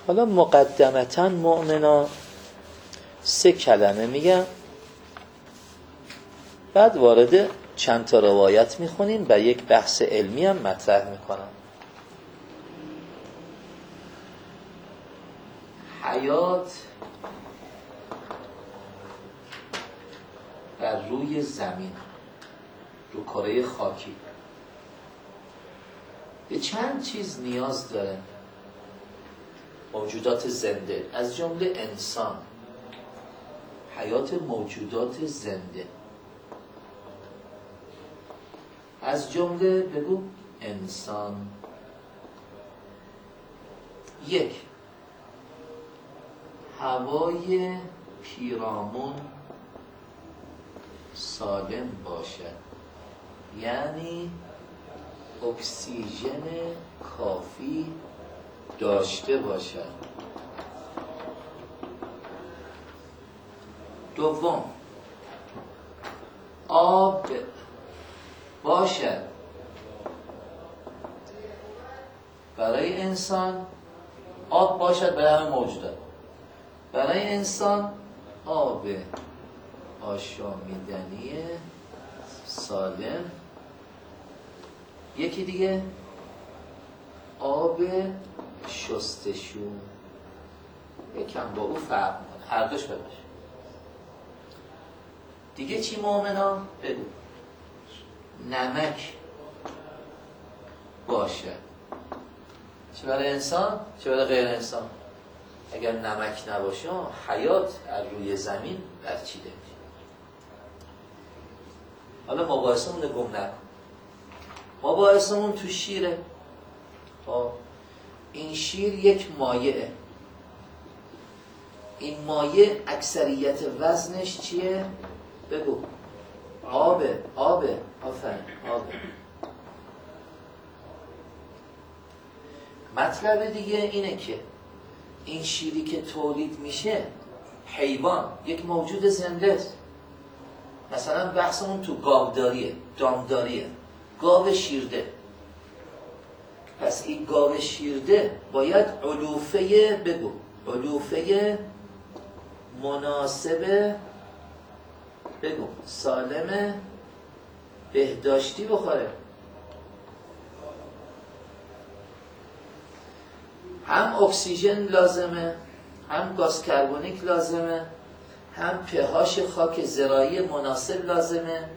حالا مقدمتاً مؤمنا 3 کلمه میگم، بعد وارد چند تا روایت میخونیم و یک بحث علمی هم مطرح میکنم. حیات بر روی زمین، رو کره خاکی، به چند چیز نیاز داره موجودات زنده، از جمله انسان. حیات موجودات زنده از جمله بگو انسان. 1 هوای پیرامون سالم باشد، یعنی اکسیژن کافی داشته باشد. 2 آب باشد برای انسان، آب باشد برای همه موجودات. برای انسان آب آشامیدنی سالم. یکی دیگه آب شستشو، یکم با او فرق میکنه، هر دوش باشه. دیگه چی مؤمنا؟ بگو. نمک باشه، چه برای انسان چه برای غیر انسان. اگر نمک نباشه حیات از روی زمین برچیده میشه. حالا مباحثمون رو گم نکن. مباحثمون تو شیره. این شیر یک مایعه. این مایع اکثریت وزنش چیه؟ بگو. آبه. آفرین، آبه. مطلب دیگه اینه که این شیری که تولید میشه حیوان، یک موجود زنده است. مثلا بحثمون تو گاوداریه، دامداریه، گاو شیرده. پس این گاو شیرده باید علوفه، بگو، علوفه مناسب، بگو، سالم بهداشتی بخوره. هم اکسیژن لازمه، هم گاز کربونیک لازمه، هم پهاش خاک زراعی مناسب لازمه،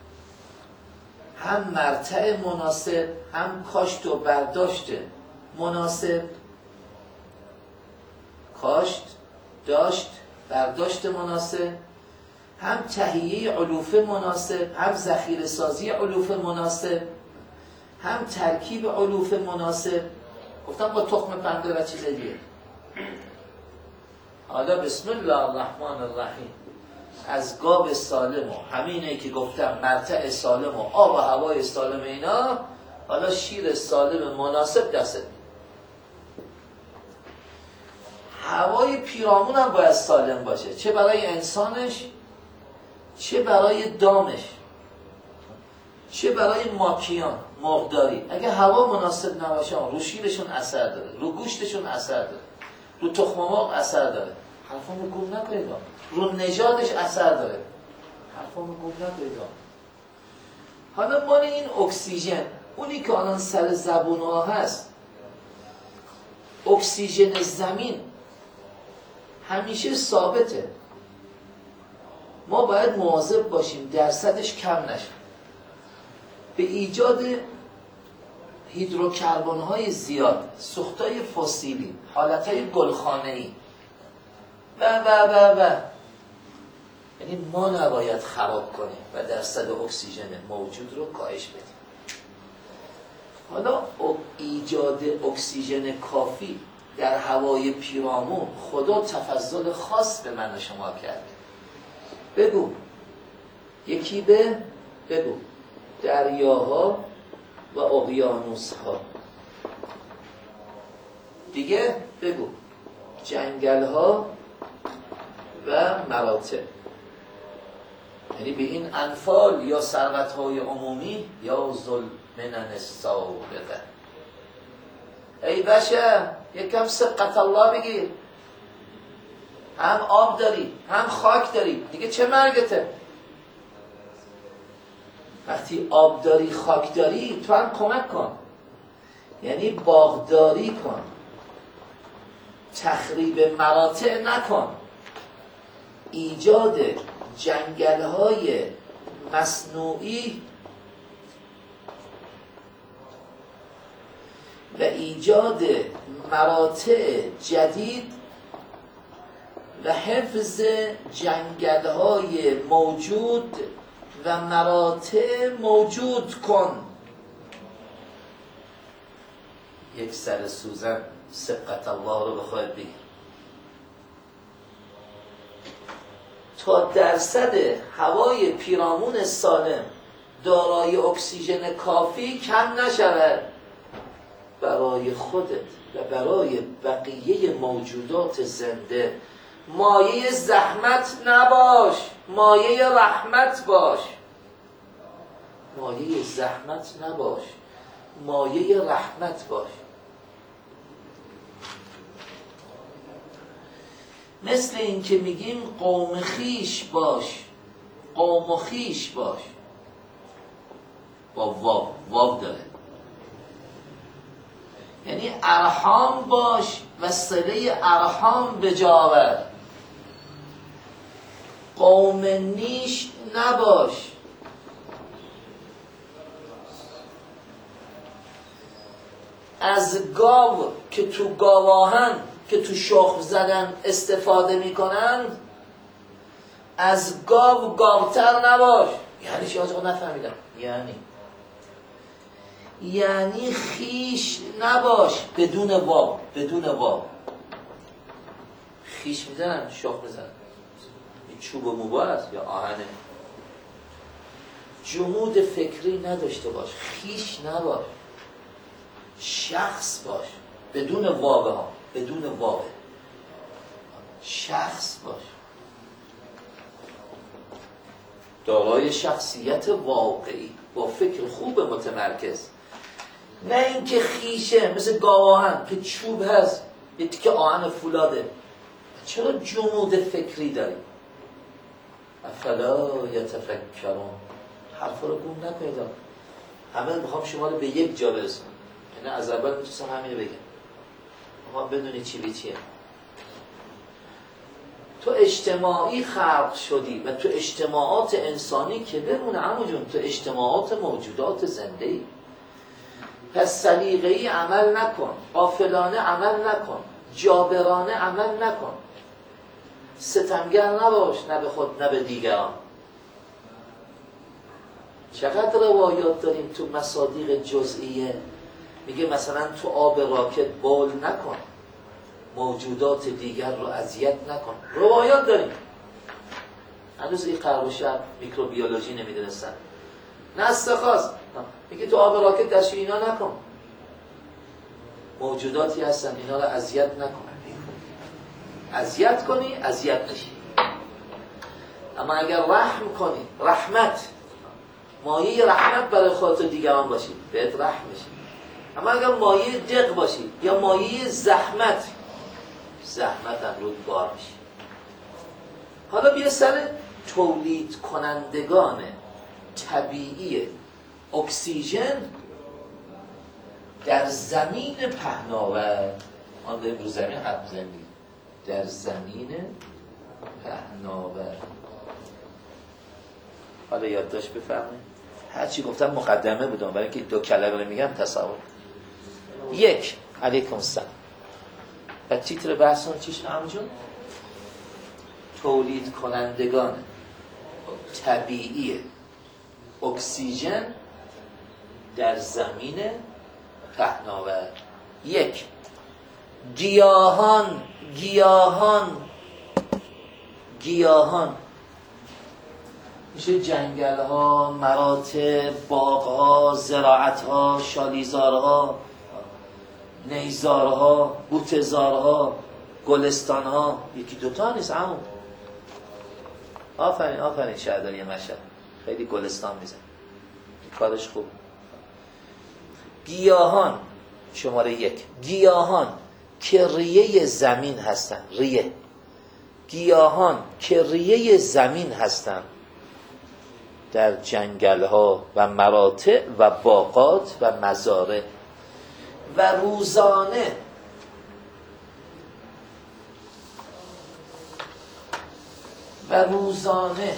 هم مرتع مناسب، هم کاشت و برداشت مناسب. کاشت، داشت، برداشت مناسب، هم تهیه علوفه مناسب، هم ذخیره سازی علوفه مناسب، هم ترکیب علوفه مناسب. گفتم با تخم پنبه و چیز دیگه. حالا بسم الله الرحمن الرحیم، از گاو سالم و همینه که گفتم مرتع سالم و آب و هوای سالم اینا، حالا شیر سالم مناسب دست می. هوای پیرامون هم باید سالم باشه، چه برای انسانش، چه برای دامش، چه برای ماکیان، مرغداری. اگه هوا مناسب نباشه رو شیرشون اثر داره، رو گوشتشون اثر داره، رو تخم مرغ اثر داره. حرفمو گم نکنید. رو نژادش اثر داره. حرفمو گم نکنید. حالا مال این اکسیژن، اونی که الان سر زبون ها هست، اکسیژن زمین همیشه ثابته. ما باید مواظب باشیم درصدش کم نشه. به ایجاد هیدروکربن های زیاد، سوختای فسیلی، حالتهای گلخانه‌ای و یعنی ما نباید خراب کنیم و درصد اکسیژن موجود رو کاهش بدیم. حالا ایجاد اکسیژن کافی در هوای پیرامون خدا تفضل خاص به من و شما کرد. بگو. یکی بگو دریاها و اقیانوس‌ها. دیگه بگو جنگل‌ها و مراتع. یعنی به این انفال یا ثروت‌های عمومی یا ظلمنن السابقه. ای بشر یکم سبقت الله بگیر، هم آب داری هم خاک داری، دیگه چه مرگته؟ وقتی آب داری خاک داری تو هم کمک کن، یعنی باغداری کن، تخریب مراتع نکن، ایجاد جنگل‌های مصنوعی و ایجاد مراتع جدید و حفظ جنگل‌های موجود و مراتع موجود کن. یک سر سوزن سبقت الله رو بخواهد بگیر تا درصد هوای پیرامون سالم دارای اکسیژن کافی کم نشود برای خودت و برای بقیه موجودات زنده. مایه زحمت نباش، مایه رحمت باش. مایه زحمت نباش، مایه رحمت باش. مثل این که میگیم قوم خیش باش، قوم و خیش باش، با واو داره، یعنی ارحام باش و صله ارحام بجاور. قوم نیش نباش. از گاو که تو گاواهن که تو شخم زدن استفاده میکنن، از گاو گاوتر نباش. یعنی چی آجا نفهمیدم؟ یعنی خیش نباش بدون واو، بدون واو. خیش میزنن، شخم میزنن، این چوب و موبا هست یا آهنه. جمود فکری نداشته باش، خیش نباش، شخص باش بدون واو ها، بدون واو، شخص باش، دارای شخصیت واقعی با فکر خوب متمرکز. نه اینکه خیشه مثل گاواهن که چوب هست یه تیکه آهن فولاده. چرا جمود فکری داری؟ افلا یتفکرون. حرف رو گم نکنید. همه میخوام شما رو به یک جا برسونم، یعنی از اول میتونستم همینو بگم، ما بدونی چی به چیه. تو اجتماعی خلق شدی و تو اجتماعات انسانی که بمونه عمو جون، تو اجتماعات موجودات زنده ای. پس سلیقه‌ای عمل نکن، غافلانه عمل نکن، جابرانه عمل نکن، ستمگر نباش، نه به خود نه به دیگران. چقدر روایات داریم تو مصادیق جزئیه، میگه مثلا تو آب راکت بول نکن، موجودات دیگر رو اذیت نکن. روایات داریم. هنوز این غرب و شرق میکروبیولوژی نمیدونستن. نه استخاص میگه تو آب راکت دستشویی اینا نکن، موجوداتی هستن اینا رو اذیت نکن. اذیت کنی اذیت نشی. اما اگر رحم کنی، رحمت، مایه رحمت برای خودت و دیگران باشی، بهت رحم میشه. اما اگر مایه دق باشی یا مایه زحمت، زحمت هم رود بار میشه. حالا بیا سر تولید کنندگان طبیعی اکسیژن در زمین پهناور. ما داریم رو زمین حرف میزنیم، در زمین پهناور. حالا یادداشت بفرمایید. هرچی گفتم مقدمه بودم برای اینکه دو کلمه رو میگم تصور. یک، علیکم السلام. و تیتر بحثمون چیش همجون؟ تولید کنندگان طبیعی اکسیژن در زمین پهناور. یک، گیاهان میشه جنگل ها، مراتع، باغ ها، زراعت ها، شالیزار ها، نیزار ها، بوتزار ها، گلستان ها. یکی دوتا نیست عمو. آفرین شهرداری مشهد خیلی گلستان میزن، کارش خوب. گیاهان شماره 1 گیاهان که ریه زمین هستند. ریه گیاهان که ریه زمین هستند در جنگل ها و مراتع و باغات و مزارع و روزانه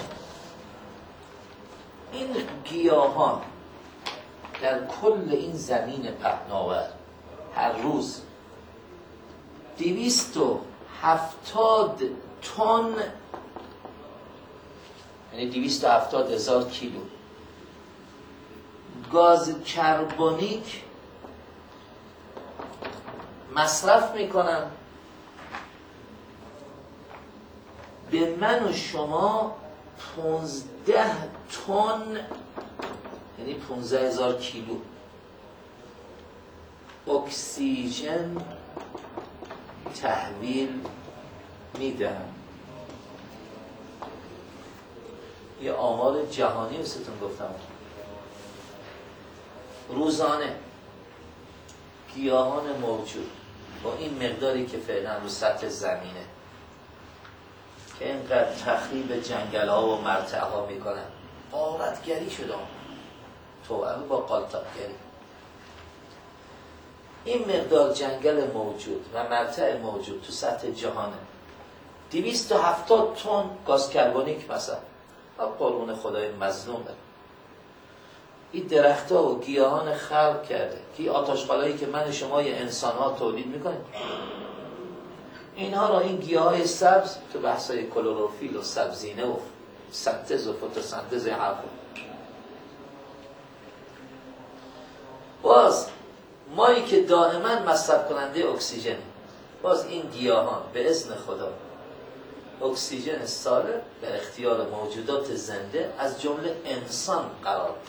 این گیاهان در کل این زمین پهناور هر روز 270 تن، یعنی 270,000 کیلو گاز کربونیک مصرف میکنن. به من و شما 15 تن، یعنی 15,000 کیلو اکسیژن تحویل میدن. یه آمار جهانی بستون گفتم. روزانه گیاهان موجود با این مقداری که فعلا رو سطح زمینه که اینقدر تخریب جنگل ها و مرتع ها میکنن، غارتگری شده توأم با قالتاقگری. این مقدار جنگل موجود و مرتع موجود تو سطح جهانه. 270 تن گاز کربونیک مثلا قربون خدای مظلومه. این درخت‌ها و گیاهان خلق کرده که آتش‌خالایی که من شما یه انسان‌ها تولید میکنیم، اینها را این گیاهای سبز تو بحثای کلروفیل و سبزینه و سنتز و فتوسنتز حرف. باز مایی که دائما مصرف کننده اکسیژن، باز این گیاهان به اذن خدا اکسیژن سالم در اختیار موجودات زنده از جمله انسان قرار ده.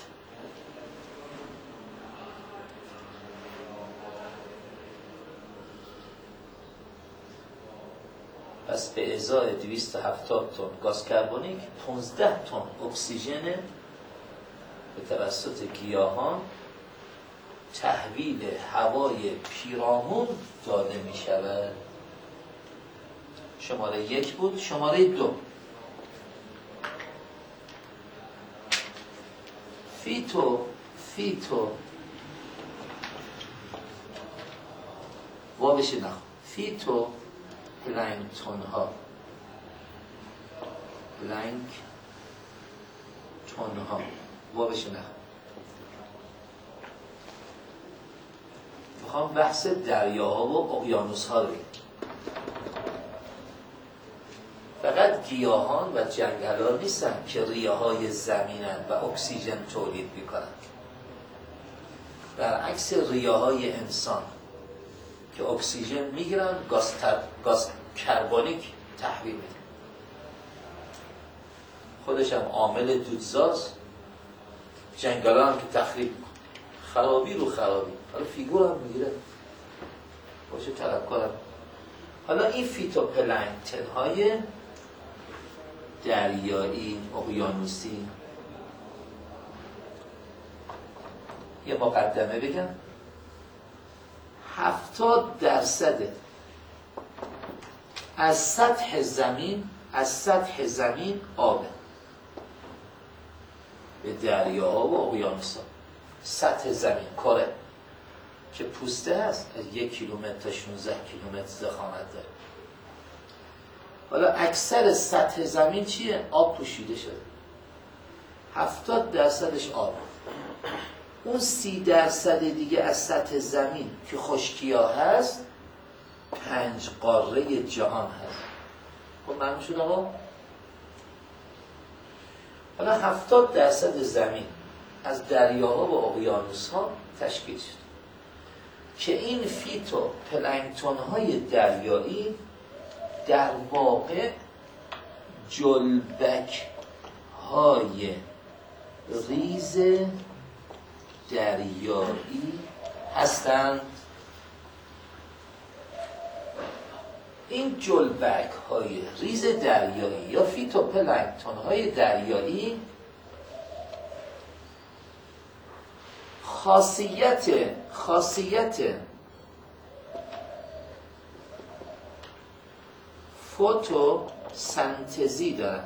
پس به ازای 270 تن گاز کربونیک 15 تن اکسیژن به توسط گیاهان تحویل هوای پیرامون داده می شود. شماره 1 بود. شماره 2 فیتو وابش نخ فیتو پلانکتون ها وابش نخ. میخوام بحث دریاها و اقیانوس ها رو بگم. فقط گیاهان و جنگل ها نیستن که ریه های زمینن و اکسیژن تولید میکنن. برعکس ریه های انسان که اکسیژن میگیرن، گاز کربونیک تحویل میدن. خودش هم عامل دودزاست. جنگل هم که تخریب میکنن، خرابی رو خرابی. حالا فیگور هم میگیره باشه طلبکارم. حالا این فیتوپلانکتن های دریایی اقیانوسی، یه مقدمه بگم، 70% از سطح زمین آبه. به دریاها و اقیانوس‌ها سطح زمین کره که پوسته هست از 1 کیلومتر تا 16 کیلومتر ضخامت داره. حالا اکثر سطح زمین چیه؟ آب پوشیده شده. 70%ش آب. اون 30% دیگه از سطح زمین که خشکی‌ها هست 5 قاره جهان هست. خب معلوم شد آقا؟ حالا 70% زمین از دریاها و اقیانوس‌ها تشکیل شد که این فیتو پلانکتون های دریایی در واقع جلبک های ریز دریایی هستند. این جلبک های ریز دریایی یا فیتوپلانکتون های دریایی خاصیت فتوسنتزی دارن.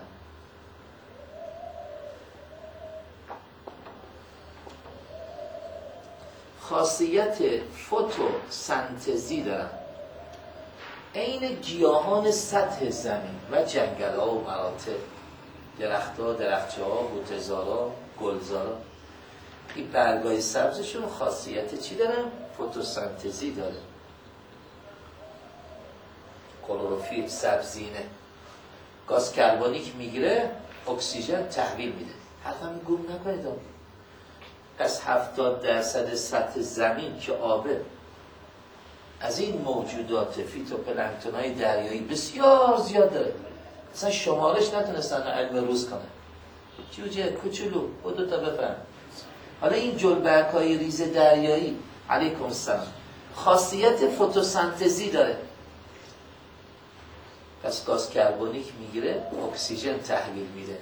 خاصیت فتوسنتزی دارن. عین گیاهان سطح زمین و جنگل‌ها و مراتع، درخت‌ها، درختچه‌ها، بوته‌زارا، گلزارا، این برگای سبزشون خاصیت چی دارن؟ فتوسنتزی داره. کلروفیل، سبزینه، گاز کربونیک میگیره، اکسیژن تحویل میده. حرفم گم نکنید. پس 70% سطح زمین که آبه، از این موجودات فیتوپلانکتون‌های دریایی بسیار زیاد داره. اصلا شمارش نتونستن علم روز کنه. جوجه کوچولو خودت تا بفهم. حالا این جلبک‌های ریز دریایی، علیکم السلام، خاصیت فتوسنتزی داره. پس گاز کربونیک میگیره، اکسیژن تحویل میده.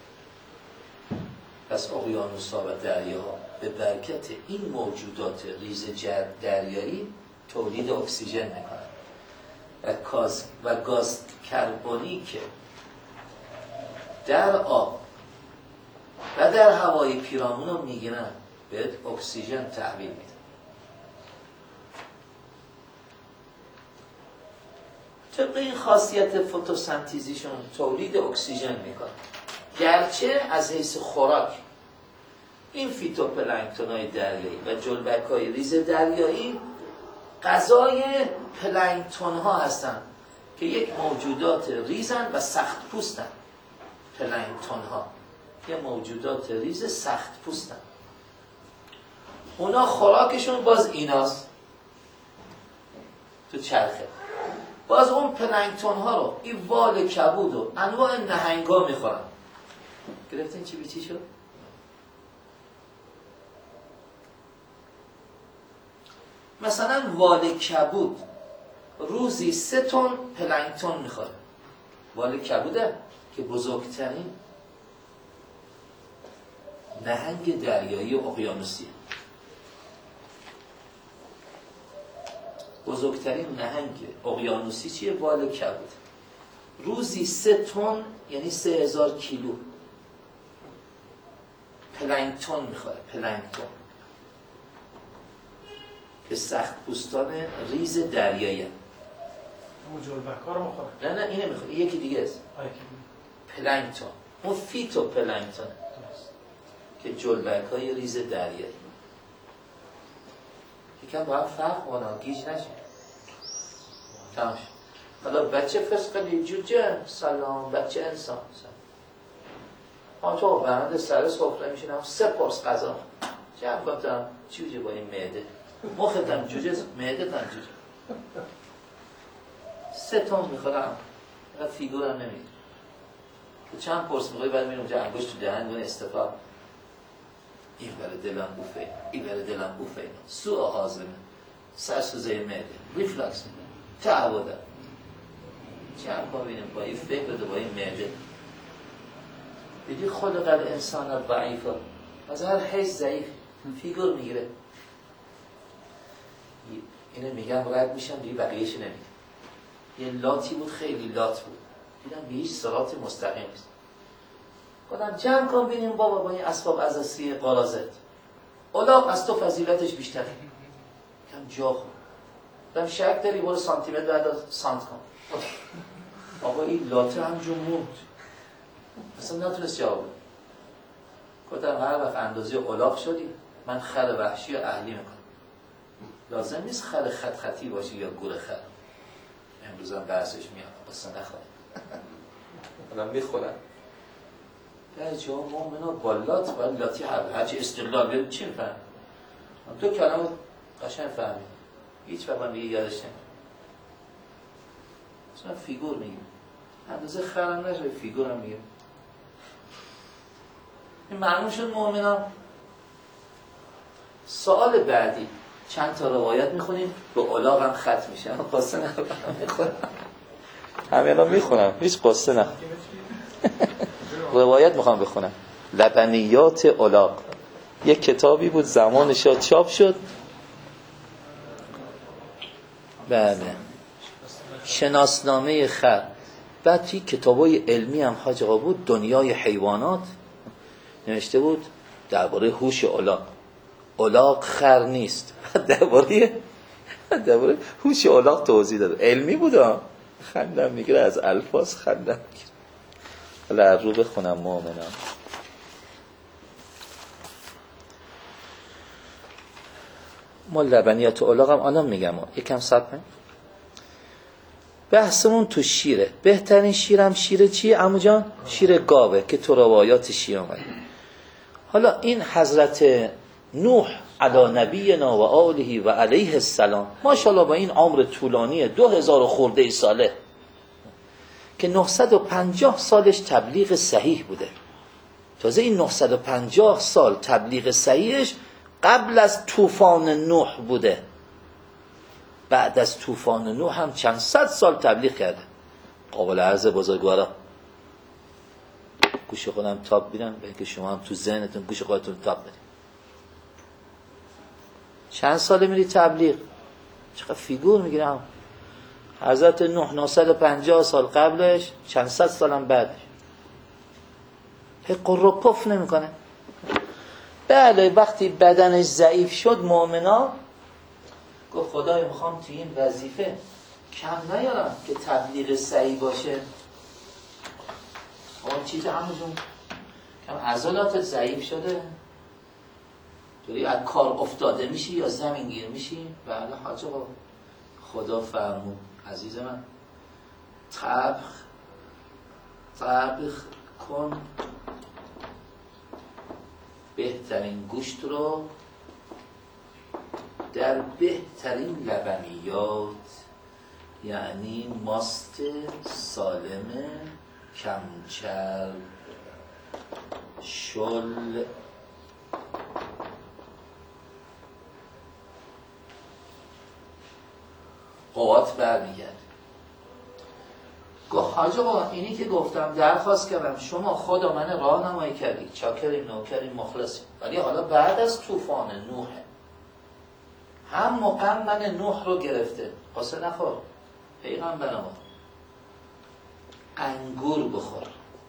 پس اقیانوس‌ها و دریاها به برکت این موجودات ریز دریایی تولید اکسیژن میکنن و گاز کربونیک در آب و در هوای پیرامون رو میگیرن، بهت اکسیژن تحویل میده. طبق این خاصیت فتوسنتزیشون تولید اکسیژن میکنن. گرچه از حیث خوراک این فیتوپلانکتون‌های دریایی و جلبک‌های ریز دریایی غذای پلانکتون‌ها هستند که یک موجودات ریزن و سخت پوستن. پلانکتون‌ها یه موجودات ریز سخت پوستن. اونا خوراکشون باز ایناست تو چرخه. باز اون پلانکتون‌ها رو این وال کبود و انواع نهنگا میخورن. گرفتین چی بیچی شد؟ مثلا وال کبود روزی 3 تن پلانکتون میخوره. وال کبوده که بزرگترین نهنگ دریایی و اقیانوسیه. بزرگترین نهنگ اقیانوسی چیه؟ وال کبود. روزی 3 تن یعنی 3000 کیلو پلانکتون میخوره. پلانکتون که سخت پوستان ریز دریایی. اون جلبک‌ها رو میخوره؟ نه اینه میخوره. یکی دیگه است. پلانکتون. اون فیتوپلانکتون که جلبک‌های ریز دریایی. یکم باید فرق کنه، گیج نشه. تمام شد. حالا بچه فسقلی جوجه سلام، بچه انسان سلام. تو برنده سر سفره میشینم 3 پرس غذا جمع کنم. جوجه با این معده مختم جوجه معده تن جوجه 3 تن میخورم و فیگورم نمیده. چند پرس میخوایی بعد میرم اونجا انگوش تو دهن دونه استفا. این برای دلم بوفه، این برای دلم بوفه، سوء هاضمه، سرسوزه معده، ریفلاکس میده، تعوده. چند پا بینیم با این فکر بده با این معده. دیدی خلق الانسان ضعیفه، از هر حیث ضعیف فیگور میگیره. اینو میگم رد میشم دیگه بقیه‌اش نمیگم. یه لاتی بود، خیلی لات بود، دیدم به هیچ صراط مستقیم نیست. گفتم جمع کن ببینیم بابا با این اسباب اساسی قرازت الاغ از تو فضیلتش بیشتره. کم جا خود دم شک داری برو سانتیمتر بعد از سانت کن. آقا این لاته همجور موند اصلا نتونست جواب بده. گفتم هر وقت اندازه الاغ شدی من خر وحشی و اهلی میکنم. لازم نیست خر خط خطی باشی یا گور خر. امروز هم بحثش میاد اصلا نخواهیم الان میخورن در جا مومن و بالات باید لاتی هرچی استقلال بیاد چی میفهم؟ تو کلام قشنگ فهمید هیچ وقت من دیگه یادش نمید. اصلا فیگور میگیم اندازه خرم نشه فیگور هم میگیم. این معلوم شد مومنان. سوال بعدی چند تا روایت میخونیم به الاغ هم ختم میشه. قصه نخونم همینا میخونم هیچ قصه نخونم. روایت میخوام بخونم. لبنیات الاغ یک کتابی بود زمان شاه چاپ شد. بله شناسنامه خر بعد توی کتابای علمی هم حاج آقا بود، دنیای حیوانات نوشته بود درباره هوش الاغ. الاغ خر نیست. درباره هوش الاغ توضیح داده. علمی بود ها. خندم میگیره از الفاظ، خندم میگیره. حالا رو بخونم مؤمنان. ما لبنیات الاغ هم الان میگم، یکم صبر کنید. بحثمون تو شیره. بهترین شیرم شیر چیه عمو جان؟ شیر گاوه که تو روایات شیعه اومده. حالا این حضرت نوح علی نبینا و آله و علیه السلام، ماشاءالله با این عمر طولانی 2000 خورده ساله که 950 سالش تبلیغ صحیح بوده. تازه این 950 سال تبلیغ صحیحش قبل از طوفان نوح بوده. بعد از طوفان نوح هم چند صد سال تبلیغ کرده. قابل عرض بزرگوارا، گوش خودم تاب بیدم به اینکه شما هم تو ذهنتون گوش خودتون تاب بدید. چند ساله میری تبلیغ؟ چقدر فیگور میگیرم. حضرت نوح 950 سال قبلش، چند صد سالم بعدش. هی قر و پف نمیکنه. بله وقتی بدنش ضعیف شد مؤمنا گفت خدای میخوام توی این وظیفه کم نیارم که تبلیغ صحیح باشه. اون چیز همونجون کم عضلاتت ضعیف شده، توی از کار افتاده میشی یا زمین گیر میشی. بله حاج آقا خدا فرمود عزیز من، طبخ کن بهترین گوشت رو در بهترین لبنیات، یعنی ماست سالم کمچرب شل قوات برمیگرد. گفت حاج آقا اینی که گفتم درخواست کردم، شما خدا من راهنمایی کردی، چاکریم نوکریم مخلصیم، ولی حالا بعد از طوفان نوح هم مقمن نوح رو گرفته، قصه نخور پیغمبر ما، انگور بخور.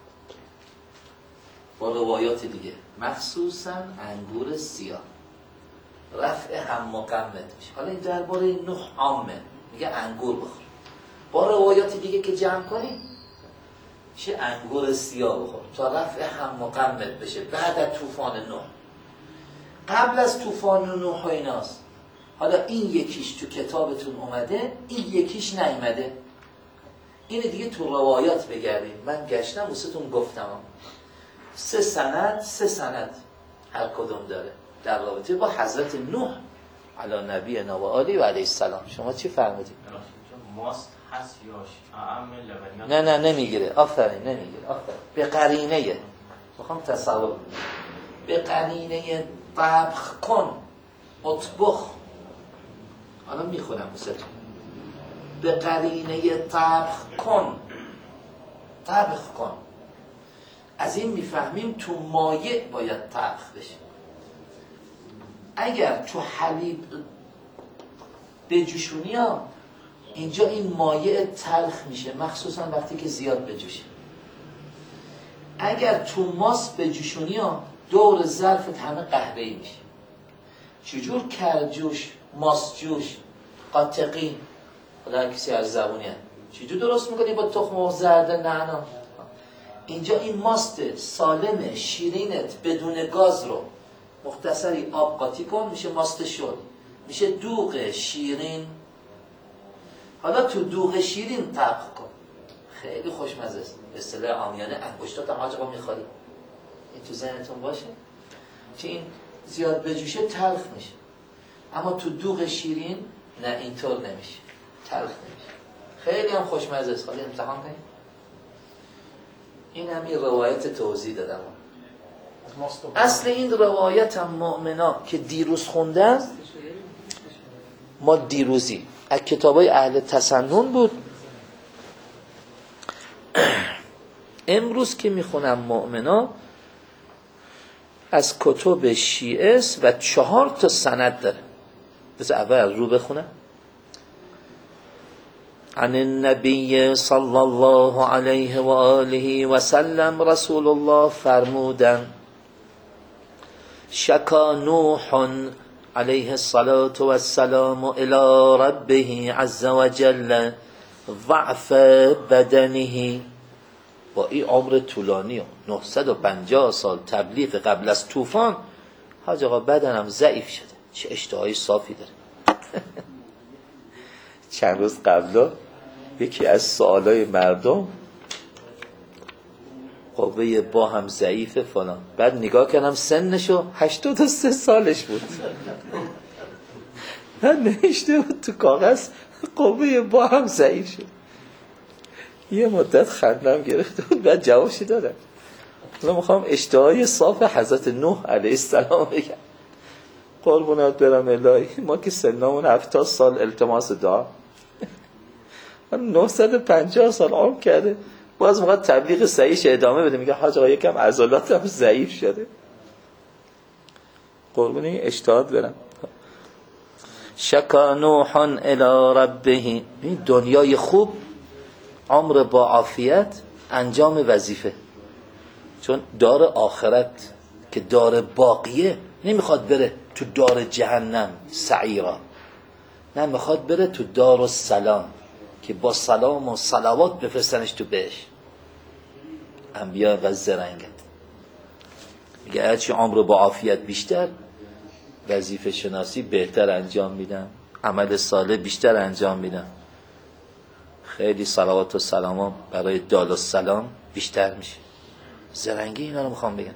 با روایات دیگه مخصوصا انگور سیاه رفع هم مقمد میشه. حالا این درباره نوح عامه، میگه انگور بخور. با روایات دیگه که جمع کنیم میشه انگور سیاه بخور تا رفع هم مقمد بشه بعد از طوفان نوح. قبل از طوفان نوح و ایناست. حالا این یکیش تو کتابتون اومده، این یکیش نیومده. این دیگه تو روایات بگردیم. من گشتم واسهتون گفتم 3 سند هر کدوم داره در رابطه با حضرت نوح علی نبینا و آله و علیه السلام. شما چی فرمودید؟ ماست هست یا اعم لبنیات؟ نه نمیگیره. آفرین نمیگیره. آفرین. به قرینه میخوام تصور کنم. به قرینه طبخ کن اطبخ. حالا میخونم واسهتون. به قرینه طبخ کن از این میفهمیم تو مایع باید طبخ بشه. اگر تو حلیب بجوشونی ها اینجا این مایع تلخ میشه، مخصوصا وقتی که زیاد بجوشه. اگر تو ماست بجوشونی ها دور ظرفت همه قهوه‌ای میشه. چجور کرجوش، ماستجوش، قاطقی، حالا کسی از زبونی هم چجور درست میکنی با تخم و زرده نعنا؟ اینجا این ماست سالم شیرینت بدون گاز رو مختصری آب قاطی کن، میشه ماست شل، میشه دوغ شیرین. حالا تو دوغ شیرین طبخ کن، خیلی خوشمزه است. به اصطلاح عامیانه انگشتات هم حاج آقا میخوری. این تو ذهنتون باشه که این زیاد بجوشه تلخ میشه، اما تو دوغ شیرین نه اینطور نمیشه، تلخ نمیشه، خیلی هم خوشمزه است. حالا امتحان کنید. این هم یه روایت توضیح دادم. اصل این روایت هم مؤمنا که دیروز خوندم، ما دیروزی از کتابای اهل تسنن بود، امروز که میخونم مؤمنا از کتب شیعه و 4 سند داره. بذار اول رو بخونم. عن النبی صلی الله علیه و آله و سلم رسول الله فرمودن شکا نوح علیه الصلاة والسلام الى ربه عز وجل ضعف بدنه. با این عمر طولانی 950 سال تبلیغ قبل از طوفان، حاج آقا بدنم ضعیف شده. چه اشتهای صافی داره. چند روز قبلا یکی از سوالای مردم قوه با هم ضعیفه فلان، بعد نگاه کردم سنشو 83 سالش بود. بعد نوشته بود تو کاغذ قوه با هم ضعیف شد. یه مدت خندم گرفته بود، بعد جوابش دادم. حالا میخوام اشتهای صاف حضرت نوح علیه السلام بگم. قربونت برم الهی، ما که سنمون 70 سال التماس دعا، 950 سال عمر کرده، باز میخواد تبلیغ صحیحش ادامه بده. میگه حاج آقا یکم عضلاتم ضعیف شده. قربون این اشتهات برم. شکا نوح الی ربه. این دنیای خوب، عمر با عافیت، انجام وظیفه. چون دار آخرت که دار باقیه نمیخواد بره تو دار جهنم سعیرا، نه میخواد بره تو دار السلام که با سلام و صلوات بفرستنش تو بهش. انبیاء و زرنگت میگه هرچی عمر با عافیت بیشتر، وظیفه شناسی بهتر انجام میدن، عمل صالح بیشتر انجام میدن، خیلی صلوات و سلام برای دال و سلام بیشتر میشه. زرنگی اینا رو میخوام بگم.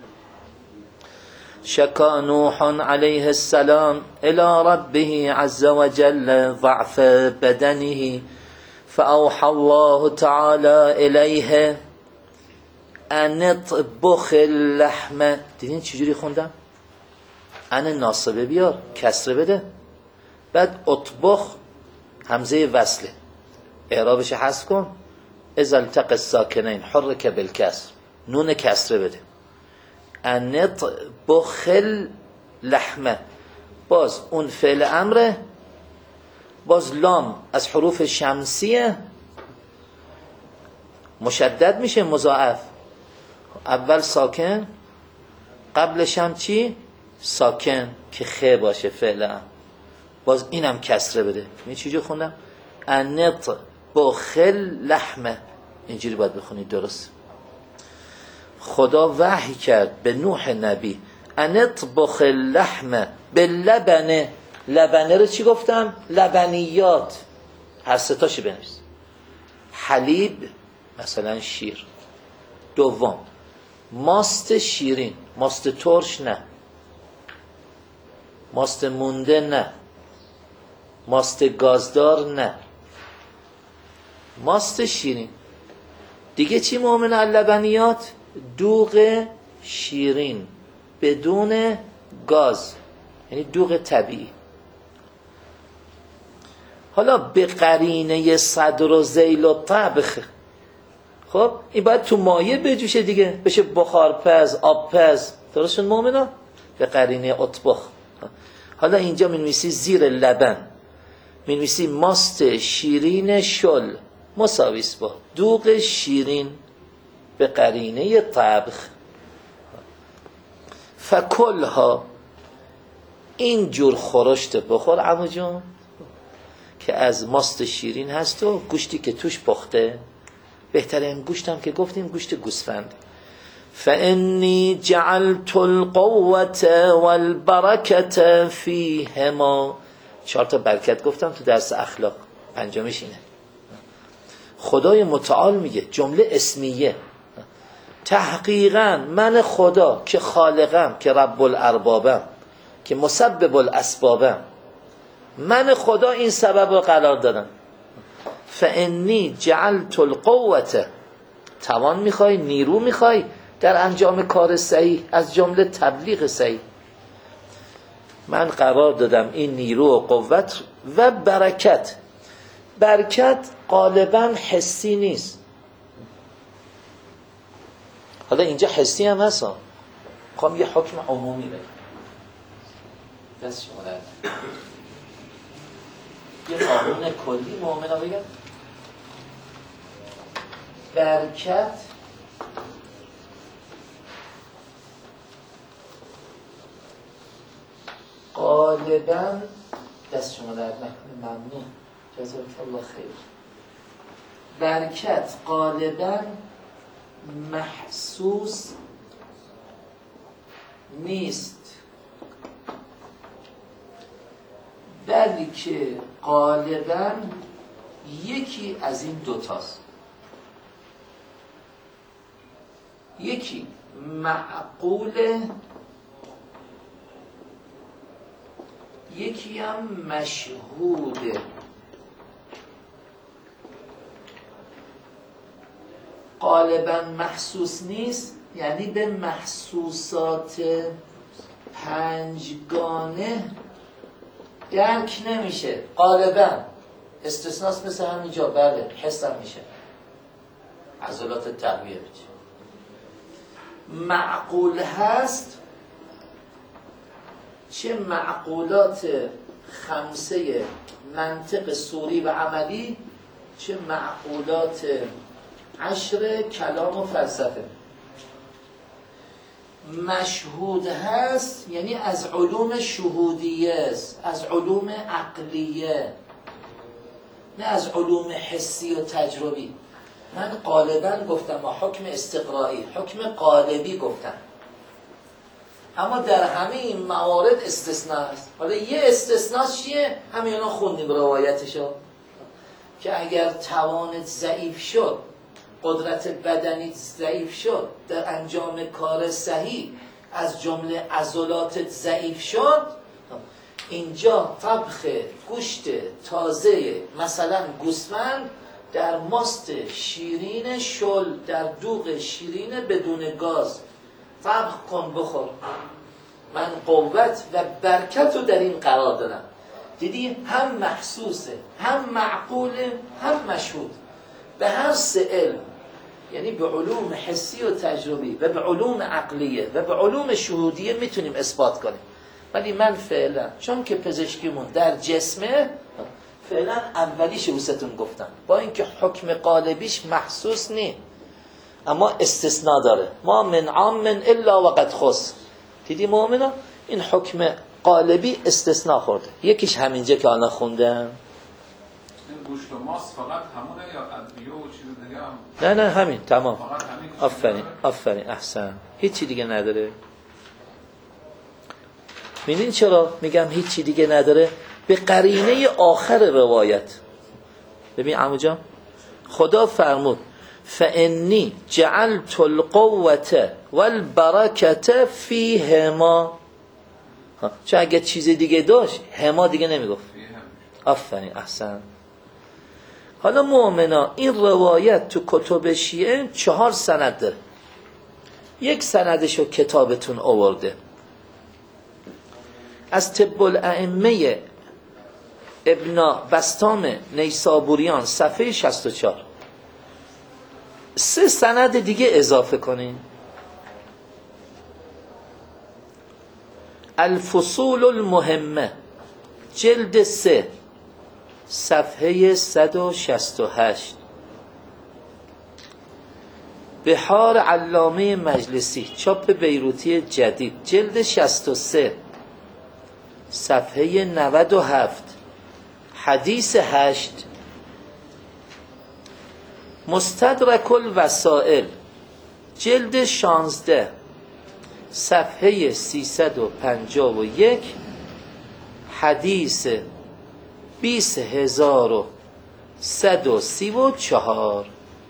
شکا نوح علیه السلام الی ربه عز وجل ضعف بدنه فاوحى الله تعالی الیه ان اطبخ اللحم. دیدین چجوری خوندم؟ ان ناصبه بیار، کسره بده، بعد اطبخ همزه وصله، اعرابش حذف کن، اذا التقى الساکنین حرک بالکسر، نون کسره بده. ان اطبخ اللحم، باز اون فعل امره، باز لام از حروف شمسیه مشدد میشه، مضاعف، اول ساکن قبلش هم چی؟ ساکن که خ باشه فعل امر، باز اینم کسره بده. می چجور خوندم؟ ان اطبخ اللحم. اینجوری باید بخونید درست. خدا وحی کرد به نوح نبی ان اطبخ اللحم باللبن. لبنه رو چی گفتم؟ لبنیات، هر ستاشو بنویس. حلیب مثلا شیر. دوم ماست شیرین، ماست ترش نه، ماست مونده نه، ماست گازدار نه، ماست شیرین. دیگه چی مؤمن اللبنیات؟ دوغ شیرین بدون گاز، یعنی دوغ طبیعی. حالا به قرینه صدر و ذیل و طبخ، خب این باید تو مایه بجوشه دیگه، بشه بخارپز، آبپز. درست شد مؤمنا؟ به قرینه اطبخ. حالا اینجا می‌نویسی زیر لبن، می‌نویسی ماست شیرین شل مساویس با دوغ شیرین به قرینه طبخ. فکلها، این جور خورشت بخور عمو جون که از ماست شیرین هست و گوشتی که توش پخته. بهترین گوشت هم که گفتیم گوشت گوسفند. فانی جعلت القوة والبرکة فیهما. 4 تا برکت گفتم تو درس اخلاق، پنجمش اینه. خدای متعال میگه، جمله اسمیه، تحقیقا من خدا که خالقم، که رب الاربابم، که مسبب الاسبابم، من خدا این سبب رو قرار دادم. فانی جعلت القوة، توان میخوای، نیرو میخوای در انجام کار صحیح، از جمله تبلیغ صحیح، من قرار دادم این نیرو و قوت و برکت. برکت غالبا حسی نیست. حالا اینجا حسی هم هست، میخوام یه حکم عمومی بگم. دست شما یه قانون کلی مؤمنا بگم برکت غالبا دست شما در نکنه، ممنون، جزاک الله خیر. برکت غالبا محسوس نیست، بلکه غالبا یکی از این دوتاست. یکی معقوله، یکی هم مشهوده. غالبا محسوس نیست یعنی به محسوسات پنجگانه درک نمیشه. غالبا استثناست، مثل همینجا بله حس هم میشه، عضلات تقویه میشه. معقول هست، چه معقولات خمسه منطق صوری و عملی، چه معقولات 10 کلام و فلسفه. مشهود هست یعنی از علوم شهودیه است، از علوم عقلیه، نه از علوم حسی و تجربی. من غالبا گفتم با حکم استقرایی، حکم غالبی گفتم، اما در همه این موارد استثناء است. حالا یه استثناء چیه؟ همینا خوندیم روایتشو که اگر توانت ضعیف شد، قدرت بدنی ضعیف شد، در انجام کار صحیح از جمله عضلاتت ضعیف شد، اینجا طبخ گوشت تازه مثلا گوسفند در ماست شیرین شل، در دوغ شیرین بدون گاز طبخ کن بخور. من قوت و برکت رو در این قرار دارم. دیدی هم محسوسه، هم معقوله، هم مشهود. به هر سه علم، یعنی به علوم حسی و تجربی و به علوم عقلیه و به علوم شهودیه میتونیم اثبات کنیم. ولی من فعلا چون که پزشکیمون در جسمه، فعلا اولیش وستون گفتم، با اینکه حکم غالبیش محسوس نی اما استثناء داره. ما من عام الا وقد خص. دیدی مؤمنا این حکم غالبی استثناء خورده. یکیش همینجا که الان خوندم. این گوشت و ماست فقط همونه یا ادویه و چیز دیگه هم؟ نه همین تمام. فقط همین. آفرین احسن. هیچی دیگه نداره. میدین چرا میگم هیچی دیگه نداره؟ به قرینه آخر روایت. ببین عمو جان، خدا فرمود فانی جعلت القوة والبرکة فیهما. چون اگه چیز دیگه داشت هما دیگه نمیگفت. آفرین احسن. حالا مؤمنا این روایت تو کتب شیعه 4 سند داره. یک سندشو کتابتون آورده از طب الائمه ابن بسطام نیسابوریان صفحه 64. 3 سند دیگه اضافه کنین. الفصول المهمه جلد 3 صفحه 168. بحار علامه مجلسی چاپ بیروتی جدید جلد 63 صفحه 97 حدیث 8. مستدرک الوسائل جلد 16 صفحه 351 حدیث 20134.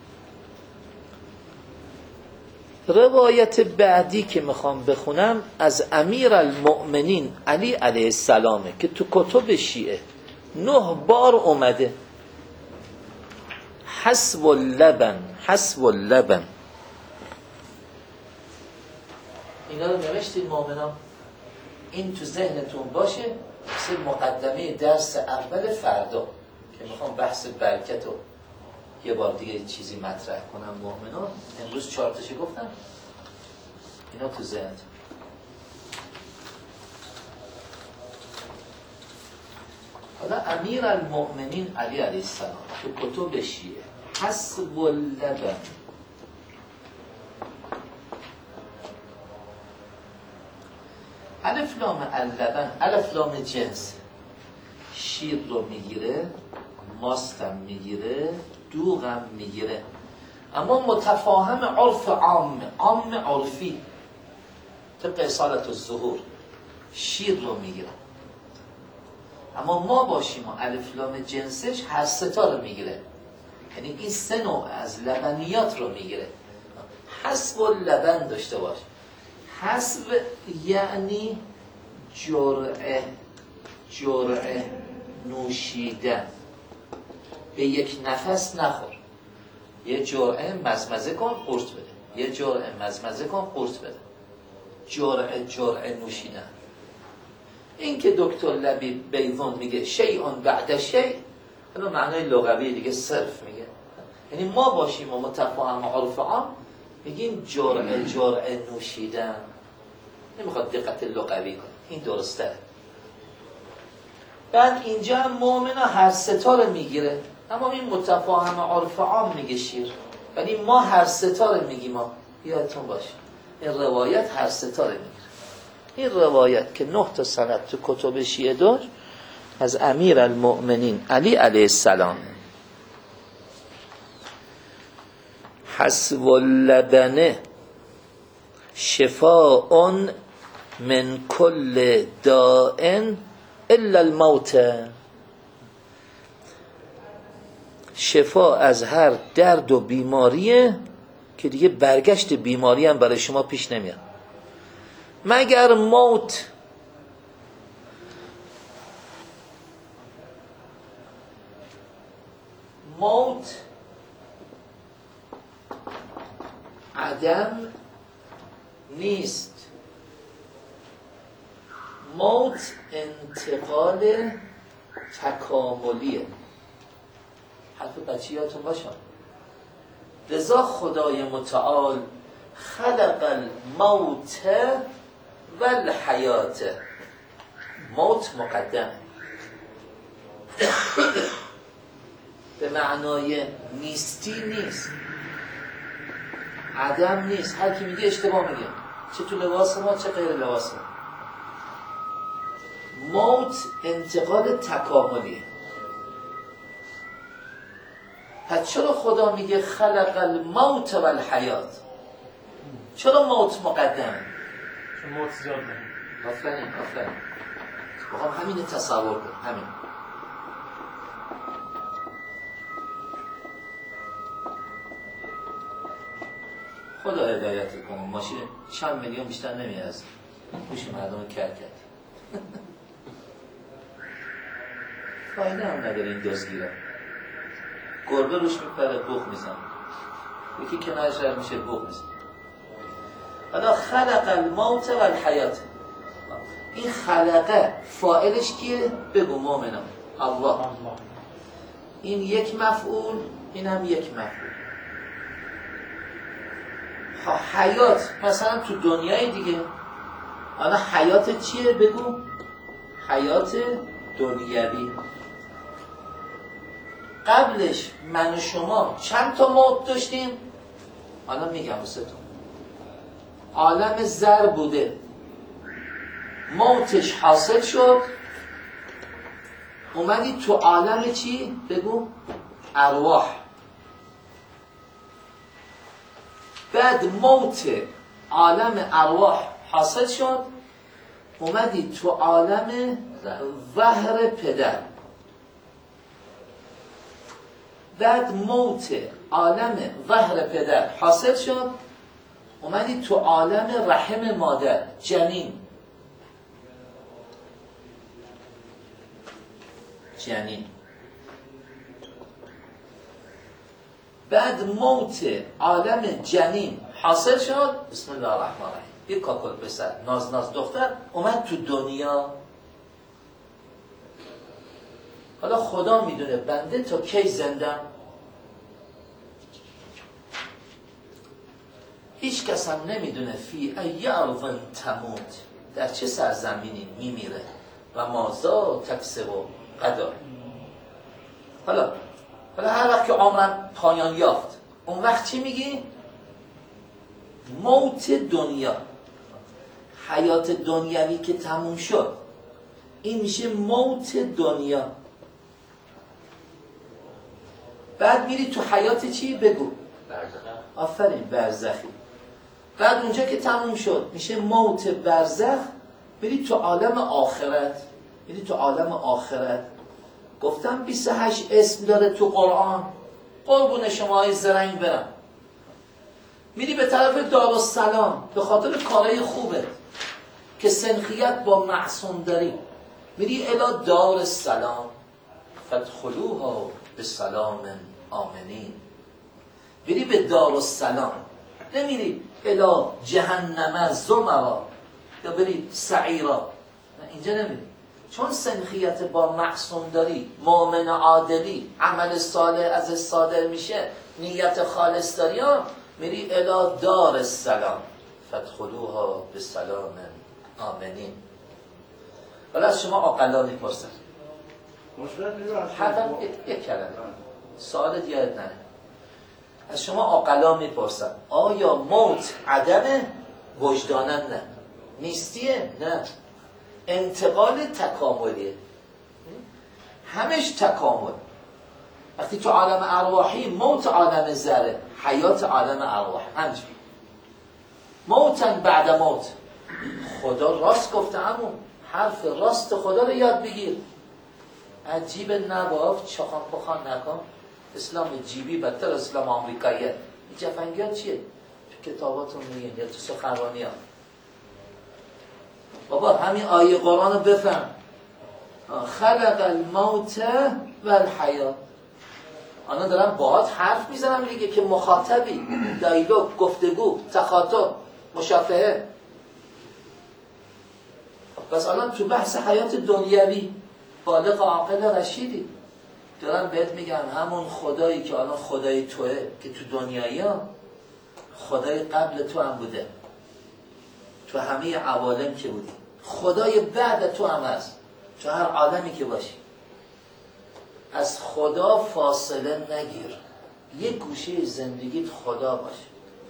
روایت بعدی که میخوام بخونم از امیر المؤمنین علی علیه السلامه که تو کتب شیعه 9 بار اومده. حسب اللبن. اینا رو نوشتید مؤمنان، این تو ذهنتون باشه مثل مقدمه درس اول فردا که میخوام بحث برکت رو یه بار دیگه چیزی مطرح کنم. مؤمنان امروز 4 تاشو گفتم، اینا تو ذهن. حالا امیر المؤمنین علی علیه السلام تو کتب شیعه حسب اللبن، الف لام اللبن، الف لام جنس، شیر رو میگیره، ماستم میگیره، دوغم میگیره، اما متفاهم عرف عام عرفی طبق اصالت الظهور شیر رو میگیره، اما ما باشیم و الف لام جنسش هر ستا رو میگیره، یعنی این سه نوع از لبنیات رو میگیره. حسب اللبن داشته باش. حسب یعنی جرعه نوشیدن، به یک نفس نخور، یه جرعه مزمزه کن قورت بده، یه جرعه مزمزه کن قورت بده، جرعه نوشیدن. این که دکتر لبیب بیضون میگه شیئون بعد شیء، حالا معنای لغوی دیگه صرف میگه، یعنی ما باشیم و متفاهم عرف عام میگیم جرعه نوشیدن، نمیخواد دقت لغوی کن، این درسته. بعد اینجا هم مؤمنا هر ستا رو میگیره، اما این متفاهم عرف عام میگه شیر، ولی ما هر ستا رو میگیم. ما یادتون باشه این روایت هر ستا رو میگیره. این روایت که 9 تا سند تو کتب شیعه داشت از امیر المؤمنین علی علیه السلام. حسب اللبن شفاء من کل داء الا الموت، شفا از هر درد و بیماریه که دیگه برگشت بیماری هم برای شما پیش نمیاد مگر موت. موت عدم نیست، موت انتقال تکاملیه. حرف بچه یادتون باشه. لذا خدای متعال خلق الموت و الحیات، موت مقدم به معنای نیستی نیست، عدم نیست. هر کی میگه اشتباه میگه، چه تو لباس ما چه غیر لباس ما. موت انتقال تکاملیه. پس چرا خدا میگه خلق الموت و الحیات؟ چرا موت مقدمه؟ چون موت زیاد داریم. آفرین بخوام همین تصور کن. همین خدا هدایت کنه. ماشین چند میلیون بیشتر نمیارزه، گوش مردم کرد فایده هم نداره این دزدگیرا. گربه روش میپره بوق میزن، یکی کنارش رد میشه بوق میزن. حالا خلق الموت و الحیات، این خلقه فاعلش کیه؟ بگو مؤمنان الله. این یک مفعول، این هم یک مفعول. حیات مثلا تو دنیای دیگه، حالا حیات چیه؟ بگو حیات دنیوی. قبلش من و شما چند تا موت داشتیم؟ حالا میگم واسهتون. عالم زر بوده، موتش حاصل شد، اومدی تو عالم چی؟ بگو ارواح. بعد موت عالم ارواح حاصل شد، اومدی تو عالم ظهر پدر. بعد موت عالم ظهر پدر حاصل شد، اومدی تو عالم رحم مادر، جنین. بعد موت عالم جنین حاصل شد، بسم الله الرحمن الرحیم، یک کاکل پسر ناز دختر اومد تو دنیا. حالا خدا میدونه بنده تا کی زندم. هیچ کس هم نمیدونه فی ای ارض تموت، در چه سرزمینی میمیره و مازا تکسبو، قضا. حالا هر وقت که عمرم پایان یافت، اون وقت چی میگی؟ موت دنیا، حیات دنیوی که تموم شد، این میشه موت دنیا. بعد میری تو حیات چی؟ بگو. آفرین، برزخی. بعد اونجا که تموم شد میشه موت برزخ، میری تو عالم آخرت. گفتم 28 اسم داره تو قرآن، قربون شما های زرنگ برم. میری به طرف دارالسلام به خاطر کارهای خوبه که سنخیت با معصوم داری، میری الی دار السلام فادخلوها بسلام آمنین. میری به دارالسلام، نمیری الی جهنم زمرا یا بری سعیرا، اینجا نمیری. چون سنخیت با معصوم داری، مؤمن عادلی، عمل صالح از صادر میشه، نیت خالص داری، میری الی دار السلام فادخلوها بسلام آمنین. ولی از شما عاقلا میپرسن، حرفم یک کلمه سوالت یاد نره. از شما عاقلا میپرسن آیا موت عدمه؟ وجدانن نه. نیستیه؟ نه. انتقال تکاملیه، همش تکامل. وقتی تو عالم ارواحی، موت عالم ذره، حیات عالم ارواح، همچنین موتن بعد موت. خدا راست گفته، همون حرف راست خدا رو یاد بگیر. عجیب نباف چخان پخان نکن. اسلام جیبی بدتر اسلام آمریکاییه. این جفنگیات چیه؟ تو کتاباتون میگین یا تو سخنرانی ها. بابا همین آیه قرآن رو بفهم. خلق الموت و الحیات. آنها دارن باهات حرف میزنن دیگه که مخاطبی، دیالوگ، گفتگو، تخاطب، مشافهه. پس الان تو بحث حیات دنیوی بالغ عاقل رشیدی دارن بهت میگن همون خدایی که الان خدای توه که تو دنیایی ها، خدای قبل تو هم بوده، تو همه عوالم که بودی، خدای بعد تو هم هست، تو هر عالمی که باشی. از خدا فاصله نگیر، یک گوشه زندگیت خدا باشه.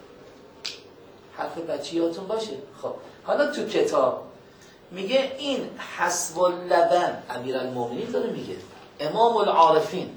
حرف بچیاتون باشه. خب حالا تو کتاب میگه این حسب اللبن، امیرالمومنین داره میگه، امام العارفین،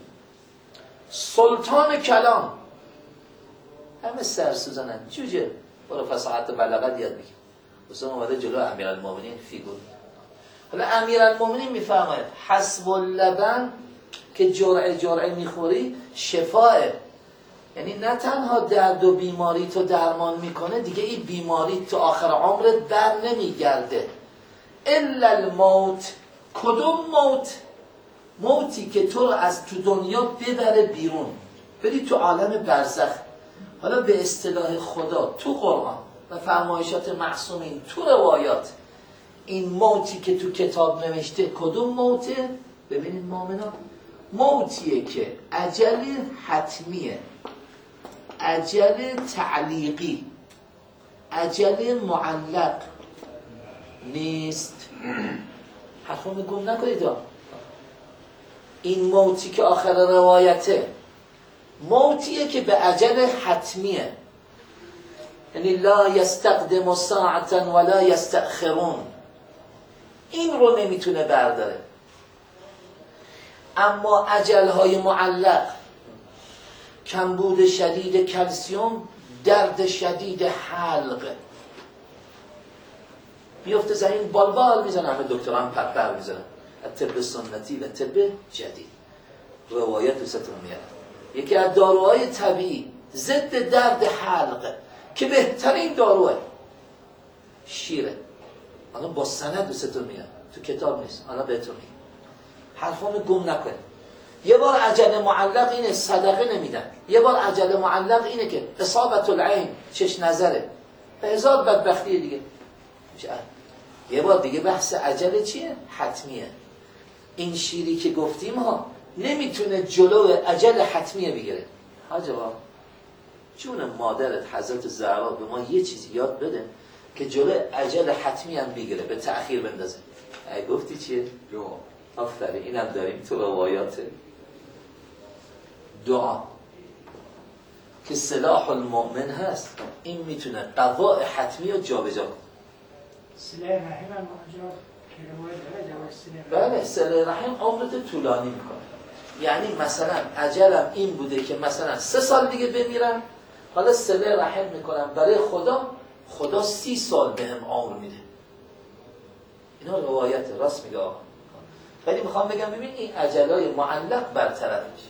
سلطان کلام، همه سرسوزنن جوجه، برو فصاحت بلاغت یاد بگیر. حسین اومده جلو امیرالمومنین فیگور. حالا امیرالمومنین میفهمه حسب اللبن که جرعه میخوری شفاه، یعنی نه تنها درد و بیماری تو درمان میکنه، دیگه این بیماری تو آخر عمرت بر نمیگرده. الا الموت. کدوم موت؟ موتی که تو رو از تو دنیا ببره بیرون، بری تو عالم برزخ. حالا به اصطلاح خدا تو قرآن و فرمایشات معصومین تو روایات، این موتی که تو کتاب نوشته کدوم موته؟ ببینید مومنان، موتیه که اجل حتمیه، اجل تعلیقی، اجل معلق نیست. حرفمو گم نکنید. این موتی که آخر روایته موتیه که به اجل حتمیه، یعنی لا یستقدم ساعتا ولا یستأخرون، این رو نمیتونه برداره. اما اجلهای معلق، کمبود شدید کلسیوم، درد شدید حلق، میفته زمین بالبال میزنه، همه دکتران پرپر میزنن، طب سنتی و طب جدید روایت دوستون میاد. یکی از داروهای طبیعی ضد درد حلق که بهترین داروه شیره. الان با سند دوستون میاد، تو کتاب نیست، الان بهتون میگم، حرفامو گم نکنه. یه بار عجل معلق اینه صدقه نمیدن، یه بار عجل معلق اینه که اصابت العین، چش نظره، به هزار بدبختی دیگه. یه بار دیگه بحث عجل چیه؟ حتمیه. این شیری که گفتیم ها نمیتونه جلو عجل حتمیه بگیره. حاجبا جون مادرت حضرت زهرا به ما یه چیزی یاد بده که جلو عجل حتمی هم بگیره، به تأخیر بندازه. گفتی چیه؟ آفرین، اینم داریم تو روایات. دعا که سلاح المؤمن هست، این میتونه قضاء حتمی رو جابجا کنه. صله رحم هم آنجا که روایت داره جواز صله رحم. بله، صله رحم عمرت طولانی میکنه. یعنی مثلا عجلم این بوده که مثلا 3 سال دیگه بمیرم، حالا صله رحم میکنم برای خدا 30 سال بهم عمر میده. اینا روایت راست میگه آقا. ولی میخوام بگم ببین این عجلای معلق برطرف میشه.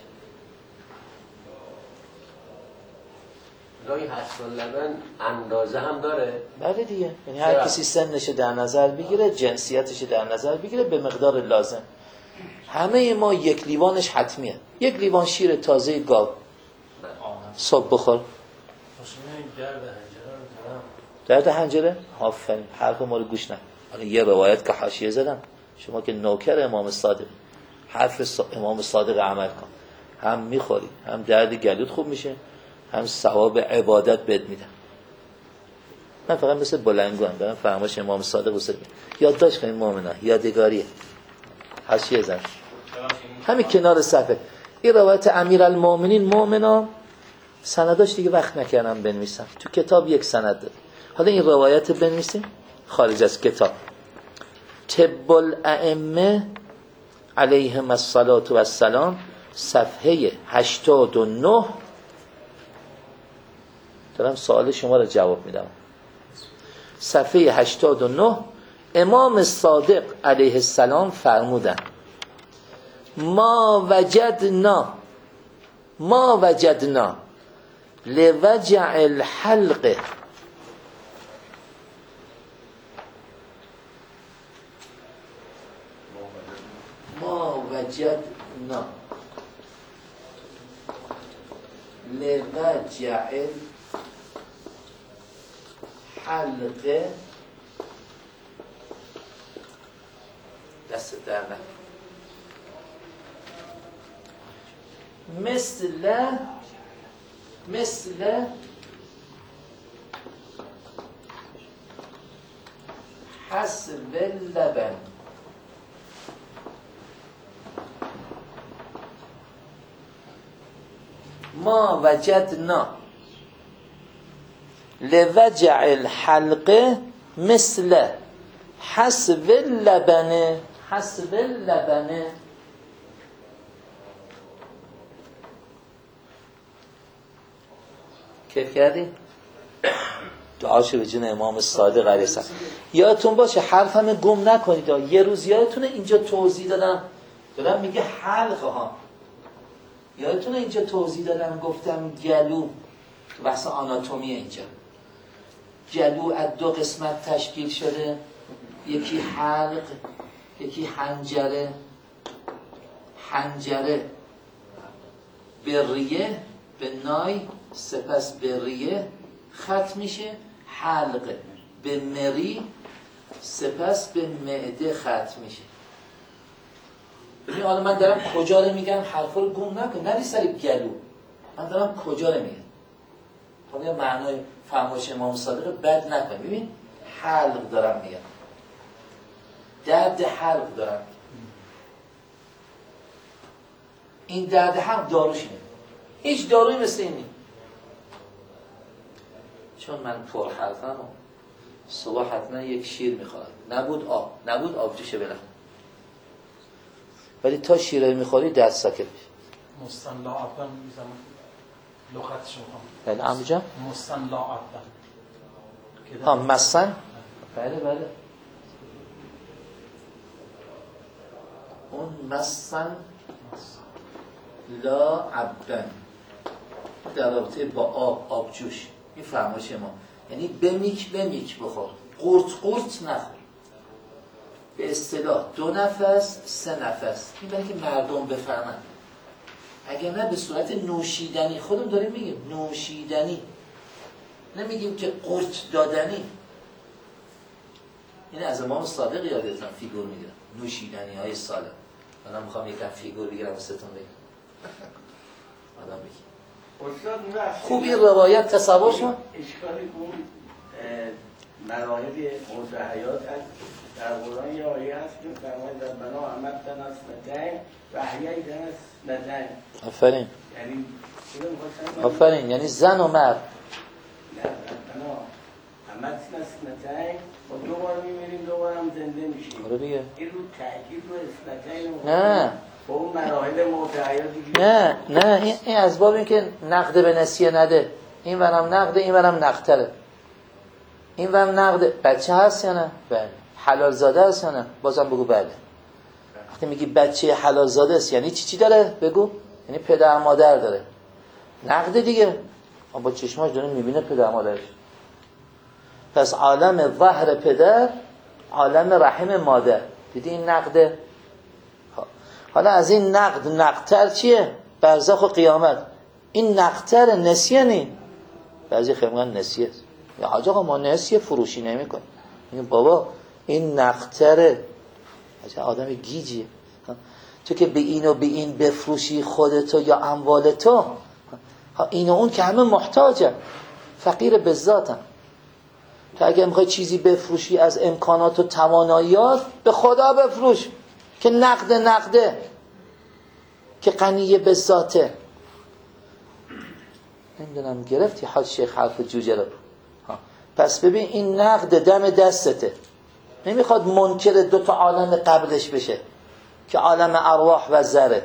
رای حسن لبن اندازه هم داره؟ بله دیگه، یعنی هر کسی سنش در نظر بگیره، جنسیتش در نظر بگیره به مقدار لازم. همه ما 1 لیوانش حتمیه. 1 لیوان شیر تازه گاو صبح بخور. درد حنجره؟ آفرین، حرف ما رو گوش ندید. حالا یه روایت که حاشیه زدم، شما که نوکر امام صادق، حرف امام صادق عمل کن، هم میخوری، هم درد گلوت خوب میشه، هم ثواب عبادت بهت میدن. من فقط مثل بلنگو هم دارم فرمایش امام صادق واسه یادداشت کنید مؤمنا، یادگاریه. حاشیه زدم همین کنار صفحه. این روایت امیرالمؤمنین مؤمنا، سنداش دیگه وقت نکردم بنویسم، تو کتاب 1 سند داره. حالا این روایت بنویسیم خارج از کتاب. طب الائمه علیهم الصلاة و السلام، صفحه 89. دارم سوال شما رو جواب میدم. صفحه 89 امام صادق علیه السلام فرمودن ما وجدنا لوجع الحلق لوجع الحلق دست در نکن مثل حسب اللبن ما وجدنا لوجع الحلق مثل حسب اللبن کیف کردی؟ دعاشو به جون امام صادق علیه السلام. یادتون باشه حرفم گم نکنید. یه روز یادتونه اینجا توضیح دادم میگه حلقه ها، یادتونه اینجا توضیح دادم گفتم گلو، تو بحث آناتومی اینجا گلو از 2 قسمت تشکیل شده، یکی حلق یکی حنجره. حنجره به ریه، به نای، سپس به ریه ختم میشه. حلق به مری، سپس به معده ختم میشه. ببین حالا من دارم کجا رو میگم، حرفا رو گم نکن، نری سر گلو. من دارم کجا رو میگم، حالا معنای فرمایش امام صادق بد نکن. ببین حلق دارم میگم، درد حلق دارم میگم. این درد حلق داروش اینه، هیچ داروی مثل این نیست. چون من پر حرفم و صبح حتما 1 شیر میخواد، نبود آب جوشه بلند، ولی تا شیره میخوری درد ساکت میشه. مستنلا عبدن میزنم لغتش میخوام. بله عمو جان، مستنلا عبدن مستن. بله اون مستن لا عبدن در رابطه با آب جوش. این فرمایش ما، یعنی بمیک بخور، قورت نخور. به اصطلاح 2 نفس 3 نفس. این برای که مردم بفهمن، اگر نه به صورت نوشیدنی. خودم داریم میگیم نوشیدنی، نمیگیم که قورت دادنی. این از امام صادق یادتون فیگور میگیرم، نوشیدنی های سالم. منم میخوام یکم فیگور بگیرم واسهتون بگم. آدم بگیم خوب این روایت تصور شد. اشکالی اون مراحل موت حیات هست. در قرآن یه آیه هست که فرماید در بنا امدتن از نتین و احییتن از نتین. آفرین. یعنی آفرین، یعنی زن و مرد. نه بنا امدتن از نتین و دوبار میمیریم دوبار هم زنده میشیم. آره دیگه. این رو تأکید رو اسنتین. نه با اون مراحل موت حیاتی. نه این از باب این که نقد به نسیه نده. این ورم نقده، این ورم نقدتره. این ورم نقده. بچه هست یا نه؟ بله. حلال زاده هست یا نه؟ بازم بگو بله. وقتی میگی بچه حلال زاده است یعنی چی داره؟ بگو. یعنی پدر مادر داره. نقده دیگه. با چشماش داره میبینه پدر مادرش. پس عالم ظهر پدر، عالم رحم مادر. دیدی این نقده؟ حالا از این نقدتر چیه؟ برزخ و قیامت. این نقدتر نسیه نی. بعضی خیمگان نسیه است. یا حاج آقا ما نسیه فروشی نمی کنیم. میگم بابا این نقدتره. آدم گیجیه. تو که به این و به این بفروشی خودتو یا اموالتو، این و اون که همه محتاجه، فقیر به ذاتن. تو اگه میخوای چیزی بفروشی از امکانات و تواناییات، به خدا بفروش که نقده که غنیه به ذاته. نمیدونم گرفتی حاج شیخ حرف جوجه رو؟ پس ببین این نقد دم دستته. نمیخواد منکر دوتا عالم قبلش بشه که عالم ارواح و ذره،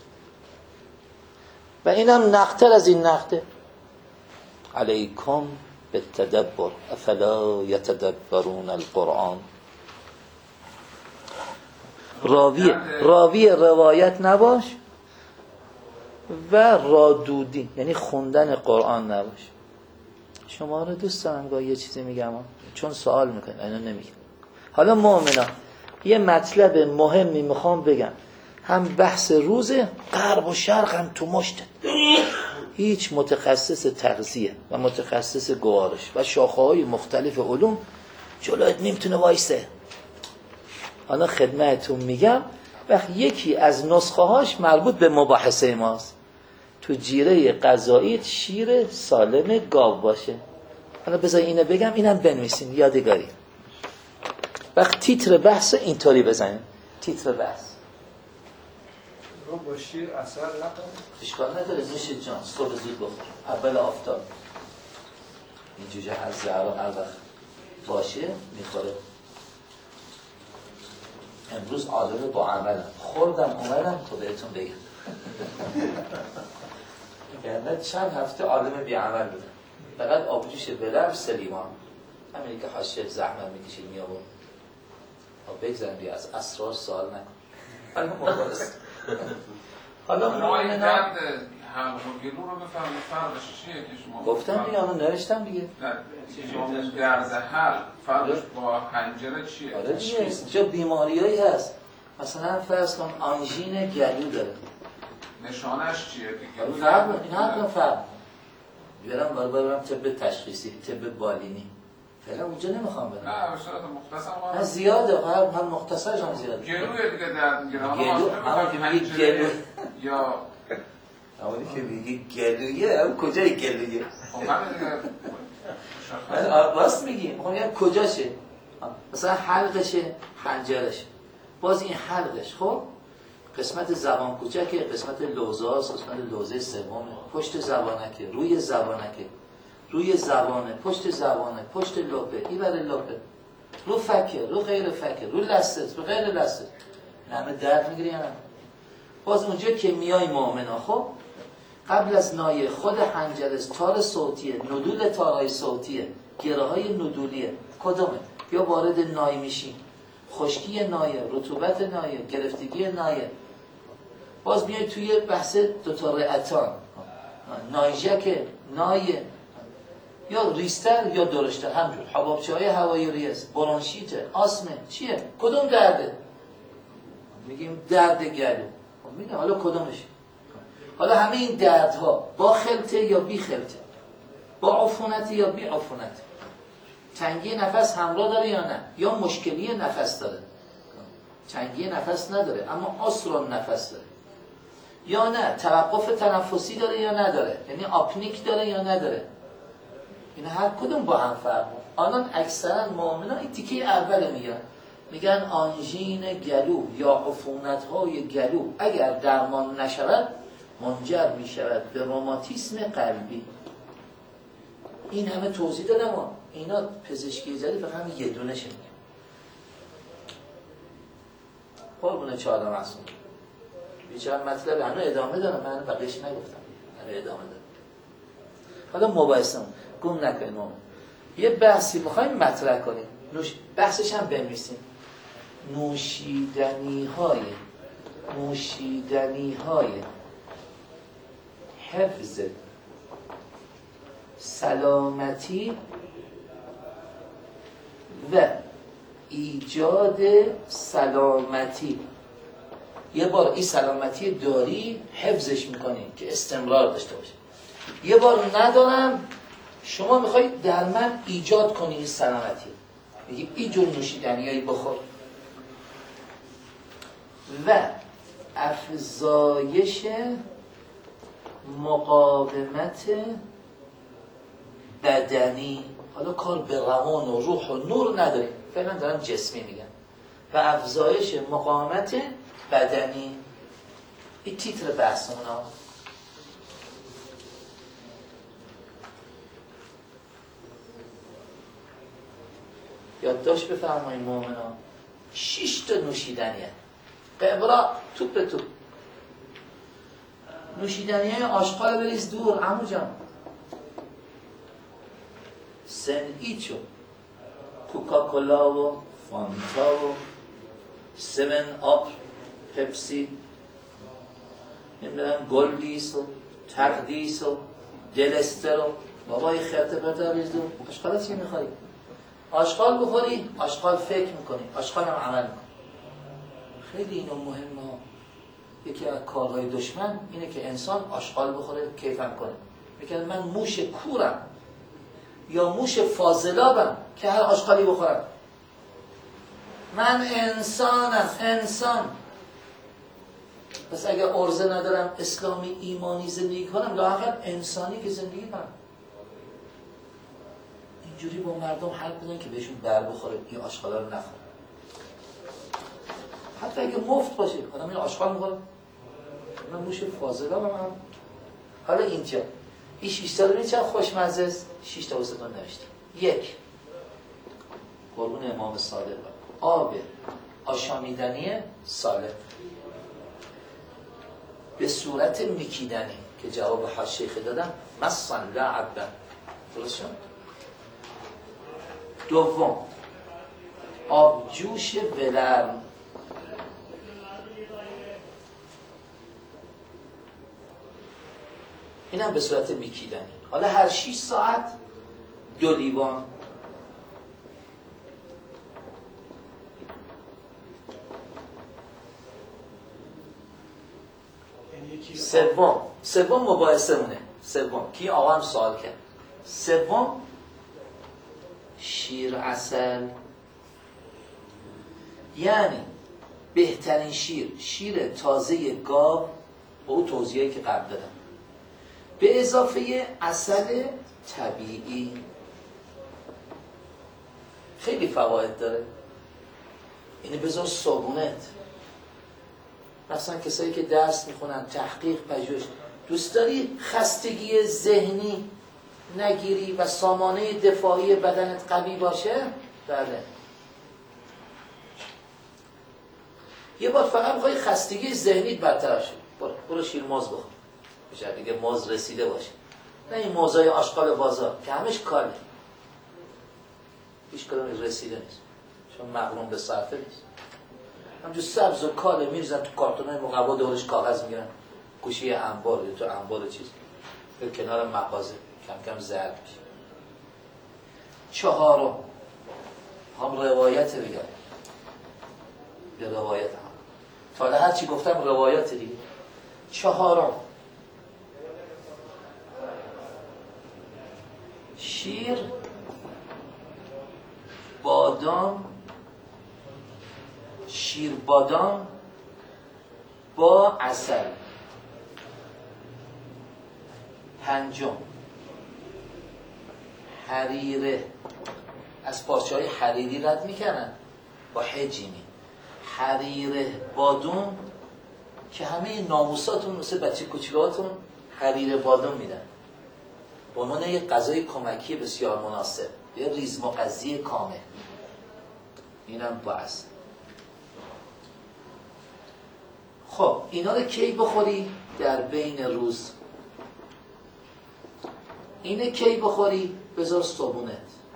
و اینم نقدتر از این نقده. علیکم بالتدبر افلا یتدبرون القرآن. راوی روایت نباش و رادودی، یعنی خوندن قرآن نباش. شما رو دوست دارم گاهی یه چیزی میگم چون سوال میکنید اینا نمیگم. حالا مؤمنا یه مطلب مهمی میخوام بگم، هم بحث روزه، غرب و شرق هم تو مشته. هیچ متخصص تغذیه و متخصص گوارش و شاخه‌های مختلف علوم جلوت نمیتونه وایسه. حالا خدمتتون میگم وقت یکی از نسخه هاش مربوط به مباحثه ماست. تو جیره غذایی شیر سالم گاو باشه. حالا بذار اینو بگم، اینم بنویسین یادگاری. وقت تیتر بحث اینطوری بزنین، تیتر بحث رو با شیر اثر نکنه. اشکال نداره، نوش جان، صبح زود بخور، اول آفتاب. این جوجه از زهرا هر وقت باشه میخوره. امروز عالم با عملم، خوردم اومدم تو بهتون بگم. یعنی چند هفته عالم بی عمل بودم. فقط آبجوش بلر سلیمان، همینی که حاشیه زحمت میکشید میآورد. بگذارم بیا از اسرار سوال نکن. حالا این درد حلق و گلو رو بفرمید فرقش چیه که شما گفتم دیگه، آنو نوشتم دیگه. نه درد حلق فرقش با حنجره چیه؟ آره دیگه، اینجا بیماریایی هست. مثلا فرض کن آنژین گلو داره. نشانش چیه؟ فرق این حتما فرق. برم طب تشخیصی، طب بالینی. فعلا اونجا نمیخوام برم. نه به صورت مختصر نه زیاده، هم مختصرش هم زیاده. گلوی دیگه درد میگیره. گلو همون که میگی گلو یا همونی که میگی گلویه، هم کجای گلویه؟ خب همین دیگه راست میگی، میگم کجاشه؟ مثلا حلقشه، حنجرشه. باز این حلقش خب قسمت زبان کوچکه، قسمت لوزاست، قسمت لوزه سومه، پشت زبانکه، روی زبانکه، روی زبانه، پشت زبانه، پشت لپه، این برای لپه، رو فکه، رو غیر فکه، رو لسته، رو غیر لسته. همه درد میگیری یا نه؟ باز اونجا که میای مؤمنا خب قبل از نایه خود حنجره، تار صوتیه، ندول تارهای صوتیه، گره های ندولیه، کدومه؟ یا وارد نای میشی، خشکی نایه، رطوبت نایه، گرفتگی نایه. باز بیای توی بحث دوتا رئتان، نایجک، نایه، یا ریستر یا درشتر، همجور حبابچه های هوایی ریز، برونشیته، آسمه، چیه؟ کدوم درده؟ میگیم درد گلو. میگم حالا کدومش؟ حالا همه این دردها با خلطه یا بی خلطه، با عفونت یا بی عفونت، تنگی نفس همراه داره یا نه، یا مشکلی نفس داره، تنگی نفس نداره اما آسرون نفس داره، یا نه توقف تنفسی داره یا نداره، یعنی آپنیک داره یا نداره. این هر کدوم با هم فرق. آنان اکثرا مؤمنان این تیکه اول میگن آنژین گلو یا عفونت‌های گلو اگر درمان نشود منجر میشود به روماتیسم قلبی. این همه توضیح دادم اینا پزشکی جدید فقط همین یه دونه میگه. قربون چهار معصوم بیچاره مطلب هنو ادامه دارم، من بقیش نگفتم، هنو ادامه دارم. حالا مباحثمون گم نکنیم. یه بحثی بخوایم مطرح کنیم، بحثش هم بنویسیم. نوشیدنی های حفظ سلامتی و ایجاد سلامتی. یه بار این سلامتی داری حفظش میکنی که استمرار داشته باشه، یه بار ندارم شما میخوای در من ایجاد کنی این سلامتی، میگی این جور نوشیدنیایی بخور. و افزایش مقاومت بدنی. حالا کار به روان و روح و نور نداریم، فعلا دارم جسمی میگم. و افزایش مقاومت بدنی. این تیتر بحثمون ها. یادداشت بفرمایید مومنا. 6 تا نوشیدنیه به عبارت توپ به توپ. نوشیدنیه آشغال بریز دور عمو جان. سنئیچو، کوکاکولا و فانتا و 7 آپ، پپسی، نمیدونم گلدیس و تقدیس و دلستر و بابای خرت پرت بریز دور. آشغال چی میخوایی؟ آشغال بخوری، آشغال فکر میکنی، آشغال هم عمل میکنی. خیلی اینو مهمه. یکی از کارهای دشمن اینه که انسان آشغال بخوره کیفم کنه. میگن من موش کورم یا موش فاضلابم که هر آشغالی بخورم. من انسانم، انسان. پس اگر عرضه ندارم اسلامی ایمانی زندگی کنم، لااقل انسانی که زندگی کنم. اینجوری با مردم حرف بزنن که بهشون بر بخوره این آشغالا رو نخوره. حتی اگه مفت باشه آدم این آشغال میخوره. من موش فاضلابم هم. حالا اینجا این 6 تا رو چه خوشمزه است. 6 تا واسهتون نوشتم. 1 قربون امام صادق آب آشامیدنی سالم به صورت میکیدنی که جواب حاشیه دادم مثلا لعبا. درست شد؟ 2 آب جوش ولرم. این هم به صورت میکیدنی. حالا هر 6 ساعت 2 لیوان. سوم مباحثه مونه. سوم کی آقا هم سوال کرد. سوم شیر عسل. یعنی بهترین شیر تازه گاو با اون توضیحی که قبل دادم به اضافه عسل طبیعی. خیلی فواید داره. اینه بذار صابونت. مثلا کسایی که درس میخونن، تحقیق، پژوهش، دوست داری خستگی ذهنی نگیری و سامانه دفاعی بدنت قوی باشه؟ بله. یه بار فقط میخوای خستگی ذهنیت برطرف شه، برو شیر موز بخور. بشه دیگه موز رسیده باشه. نه این موزای آشغال بازار که همش کاله. هیچ کدوم رسیده نیست. چون مغروم به صرفه نیست. همجور سبز و کاله میریزن تو کارتونای مقوا، دورش کاغذ میگیرن. گوشه انبار یا تو انبار چیز. به کنار مغازه کم کم زرد میشه. 4 هم روایت بگم. به روایت هم. تا هر چی گفتم روایت دیگه. 4 شیر، بادام، شیر بادام با عسل. 5 حریره از پارچه‌های حریری رد میکنن با حجیمی. حریر بادون که همه ناموساتون مثل بچه کوچیکاتون حریر بادون میدن به عنوان یک غذای کمکی بسیار مناسب، یه ریز مغذی کامل. اینم باز. خب اینا رو کی بخوری؟ در بین روز. اینه کی بخوری؟ بذار صبحونت.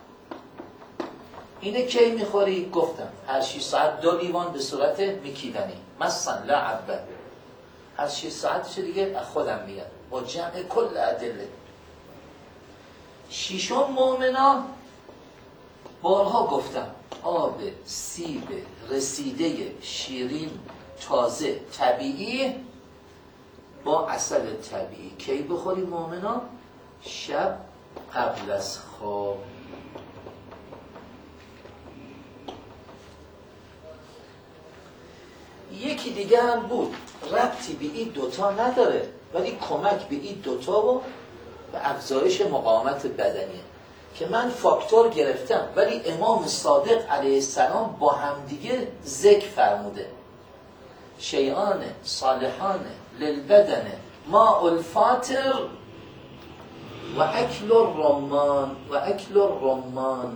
اینه کی میخوری؟ گفتم هر 6 ساعت 2 لیوان به صورت میکیدنی، مثلا لا عبه. هر 6 ساعتش دیگه از خودم میاد با جمع کل ادله. ششم مؤمنا، بارها گفتم آب سیب رسیده شیرین تازه طبیعی با عسل طبیعی. کی بخوری مؤمنا؟ شب قبل از خواب. یکی دیگه هم بود ربطی به این دوتا نداره ولی کمک به این دوتا و به افزایش مقاومت بدنیه که من فاکتور گرفتم ولی امام صادق علیه السلام با همدیگه ذکر فرموده. شیئان صالحان للبدن ماء الفاتر و اکل الرمان.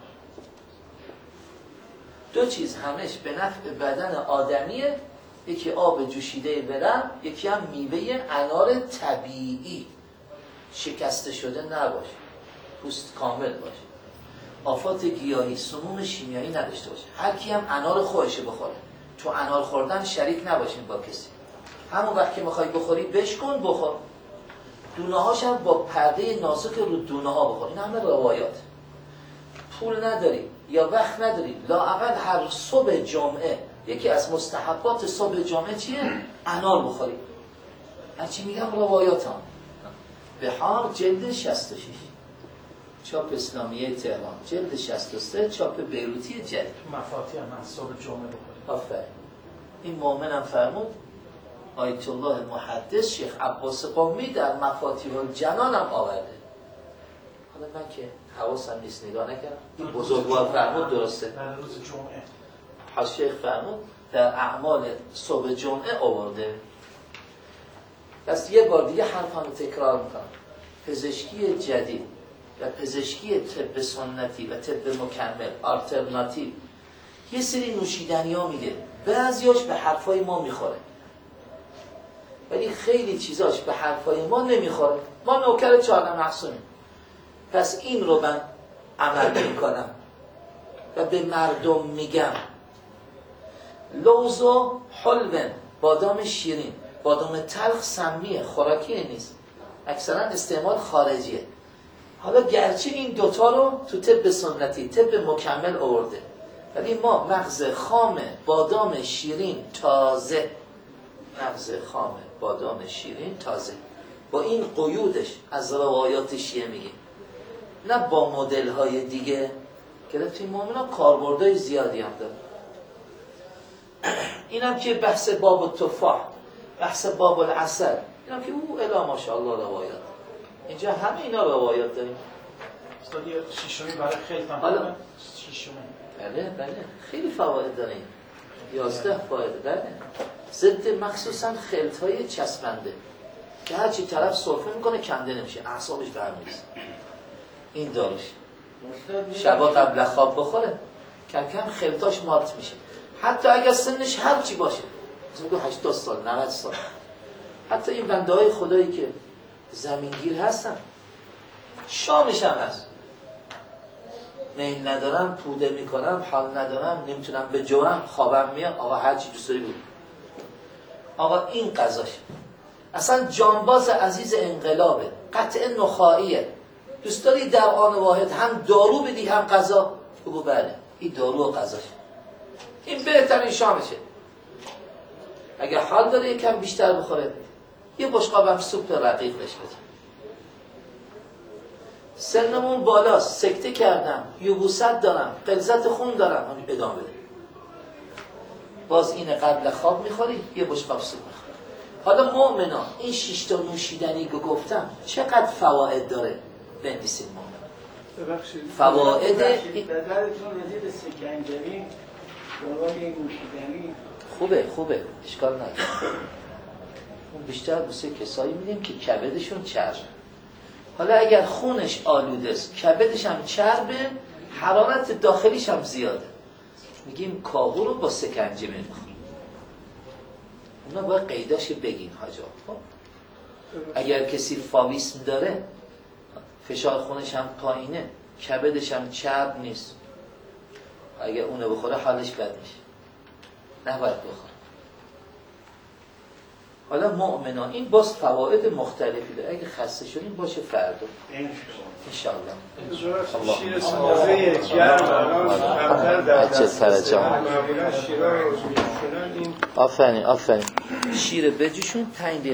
دو چیز همش به نفع بدن آدمیه، یکی آب جوشیده ورم، یکی هم میوه انار طبیعی شکسته شده نباشه، پوست کامل باشه، آفات گیاهی سموم شیمیایی نداشته باشه. هر کی هم انار خودشه بخوره، تو انار خوردن شریک نباشین با کسی. همون وقت که میخوای بخوری بشکن بخور. دونه هاش هم با پرده نازک رو دونه ها بخور. این همه روایات. پول نداری یا وقت نداری، لااقل هر صبح جمعه یکی از مستحبات صبح جمعه چیه؟ انار بخوری. هرچی میگم روایات هم. بهار جلد 66 چاپ اسلامیه تهران، جلد 63 چاپ بیروتی جدید. مفاتیح هم از صبح جمعه بخوری. آفرین. این مومنم فرمود آیت الله محدث شیخ عباس قمی در مفاتیح الجنان هم آورده. حالا من که حواسم نیست نگاه نکردم. این بزرگوار فرمود درسته. در روز جمعه. حاج شیخ فرمود در اعمال صبح جمعه آورده. پس یه بار دیگه حرفم تکرار میکنم. پزشکی جدید و پزشکی طب سنتی و طب مکمل آلترناتیو یه سری نوشیدنی ها میده، بعضیاش به حرفای ما میخوره ولی خیلی چیزاش به حرفای ما نمیخوره. ما نوکر 14 محصولیم. پس این رو من عمل میکنم و به مردم میگم لوز و حلون، بادام شیرین، بادام تلخ سمیه، خوراکی نیست، اکثرا استعمال خارجیه. حالا گرچه این دوتا رو تو طب سنتی طب مکمل آورده ولی ما مغز خام بادام شیرین تازه، مغز خام بادام شیرین تازه با این قیودش از روایات شیعه میگیم، نه با مدل های دیگه. گرفتیم مومنا کاربردهای زیادی هم داره. اینم که بحث باب التفاح، بحث باب العسل، اینم که او الا ماشاءالله روایات. اینجا همه اینا روایات داریم. استاد یه شیشمی برای خیلی حالا شیشمی. بله خیلی فواید داره این. 11 فایده داره. ضد مخصوصا خلطهای چسبنده که هرچی طرف سرفه میکنه کنده نمیشه، اعصابش برمیریزه. این داروش شبا قبل خواب بخوره کم کم خلطاش مات میشه. حتی اگر سنش هر چی باشه، مثلا 80 سال 90 سال، حتی این بنده های خدایی که زمینگیر هستن شامش هم هست، میل ندارم پوده میکنم، حال ندارم، نمیتونم به جوام، خوابم میاد، آقا هر چی دوست داری بود، آقا این قضاش. اصلا جانباز عزیز انقلابه، قطع نخاییه. دوست داری در آن واحد هم دارو بدی هم غذا؟ بگو بله، این دارو و غذاش. این بهترین شامشه. اگر حال داره یکم بیشتر بخوره، یه بشقاب هم سوپ رقیق بهش بده. سنمون بالاست، سکته کردم، یبوست دارم، غلظت خون دارم، همین ادامه بده. باز این قبل خواب میخوری، یه بشقاب سوپ میخوری. حالا مؤمنا این 6 تا نوشیدنی که گفتم چقدر فواید داره بنویسید مؤمنا. ببخشید فواید نظرتون رسید به سکنجبین برای نوشیدنی خوبه اشکال نداره. اون بیشتر بسه کسایی میدیم که کبدشون چربه. حالا اگر خونش آلوده است کبدش هم چربه، حرارت داخلیش هم زیاده، میگیم کاهو رو با سکنجبین بخور. اونا باید قیداش بگین حاجا. خب اگر کسی فاویسم داره، فشار خونش هم پایینه، کبدش هم چرب نیست، اگر اونو بخوره حالش بد میشه، نباید بخوره. حالا مؤمنا این باز فواید مختلفی داره. اگه خسته شدیم باشه فردا انشاءالله. شیر سازه گرم الان کمتر در دست معمولا شیرها رو میشونن. این آفرین شیر بجوشون 5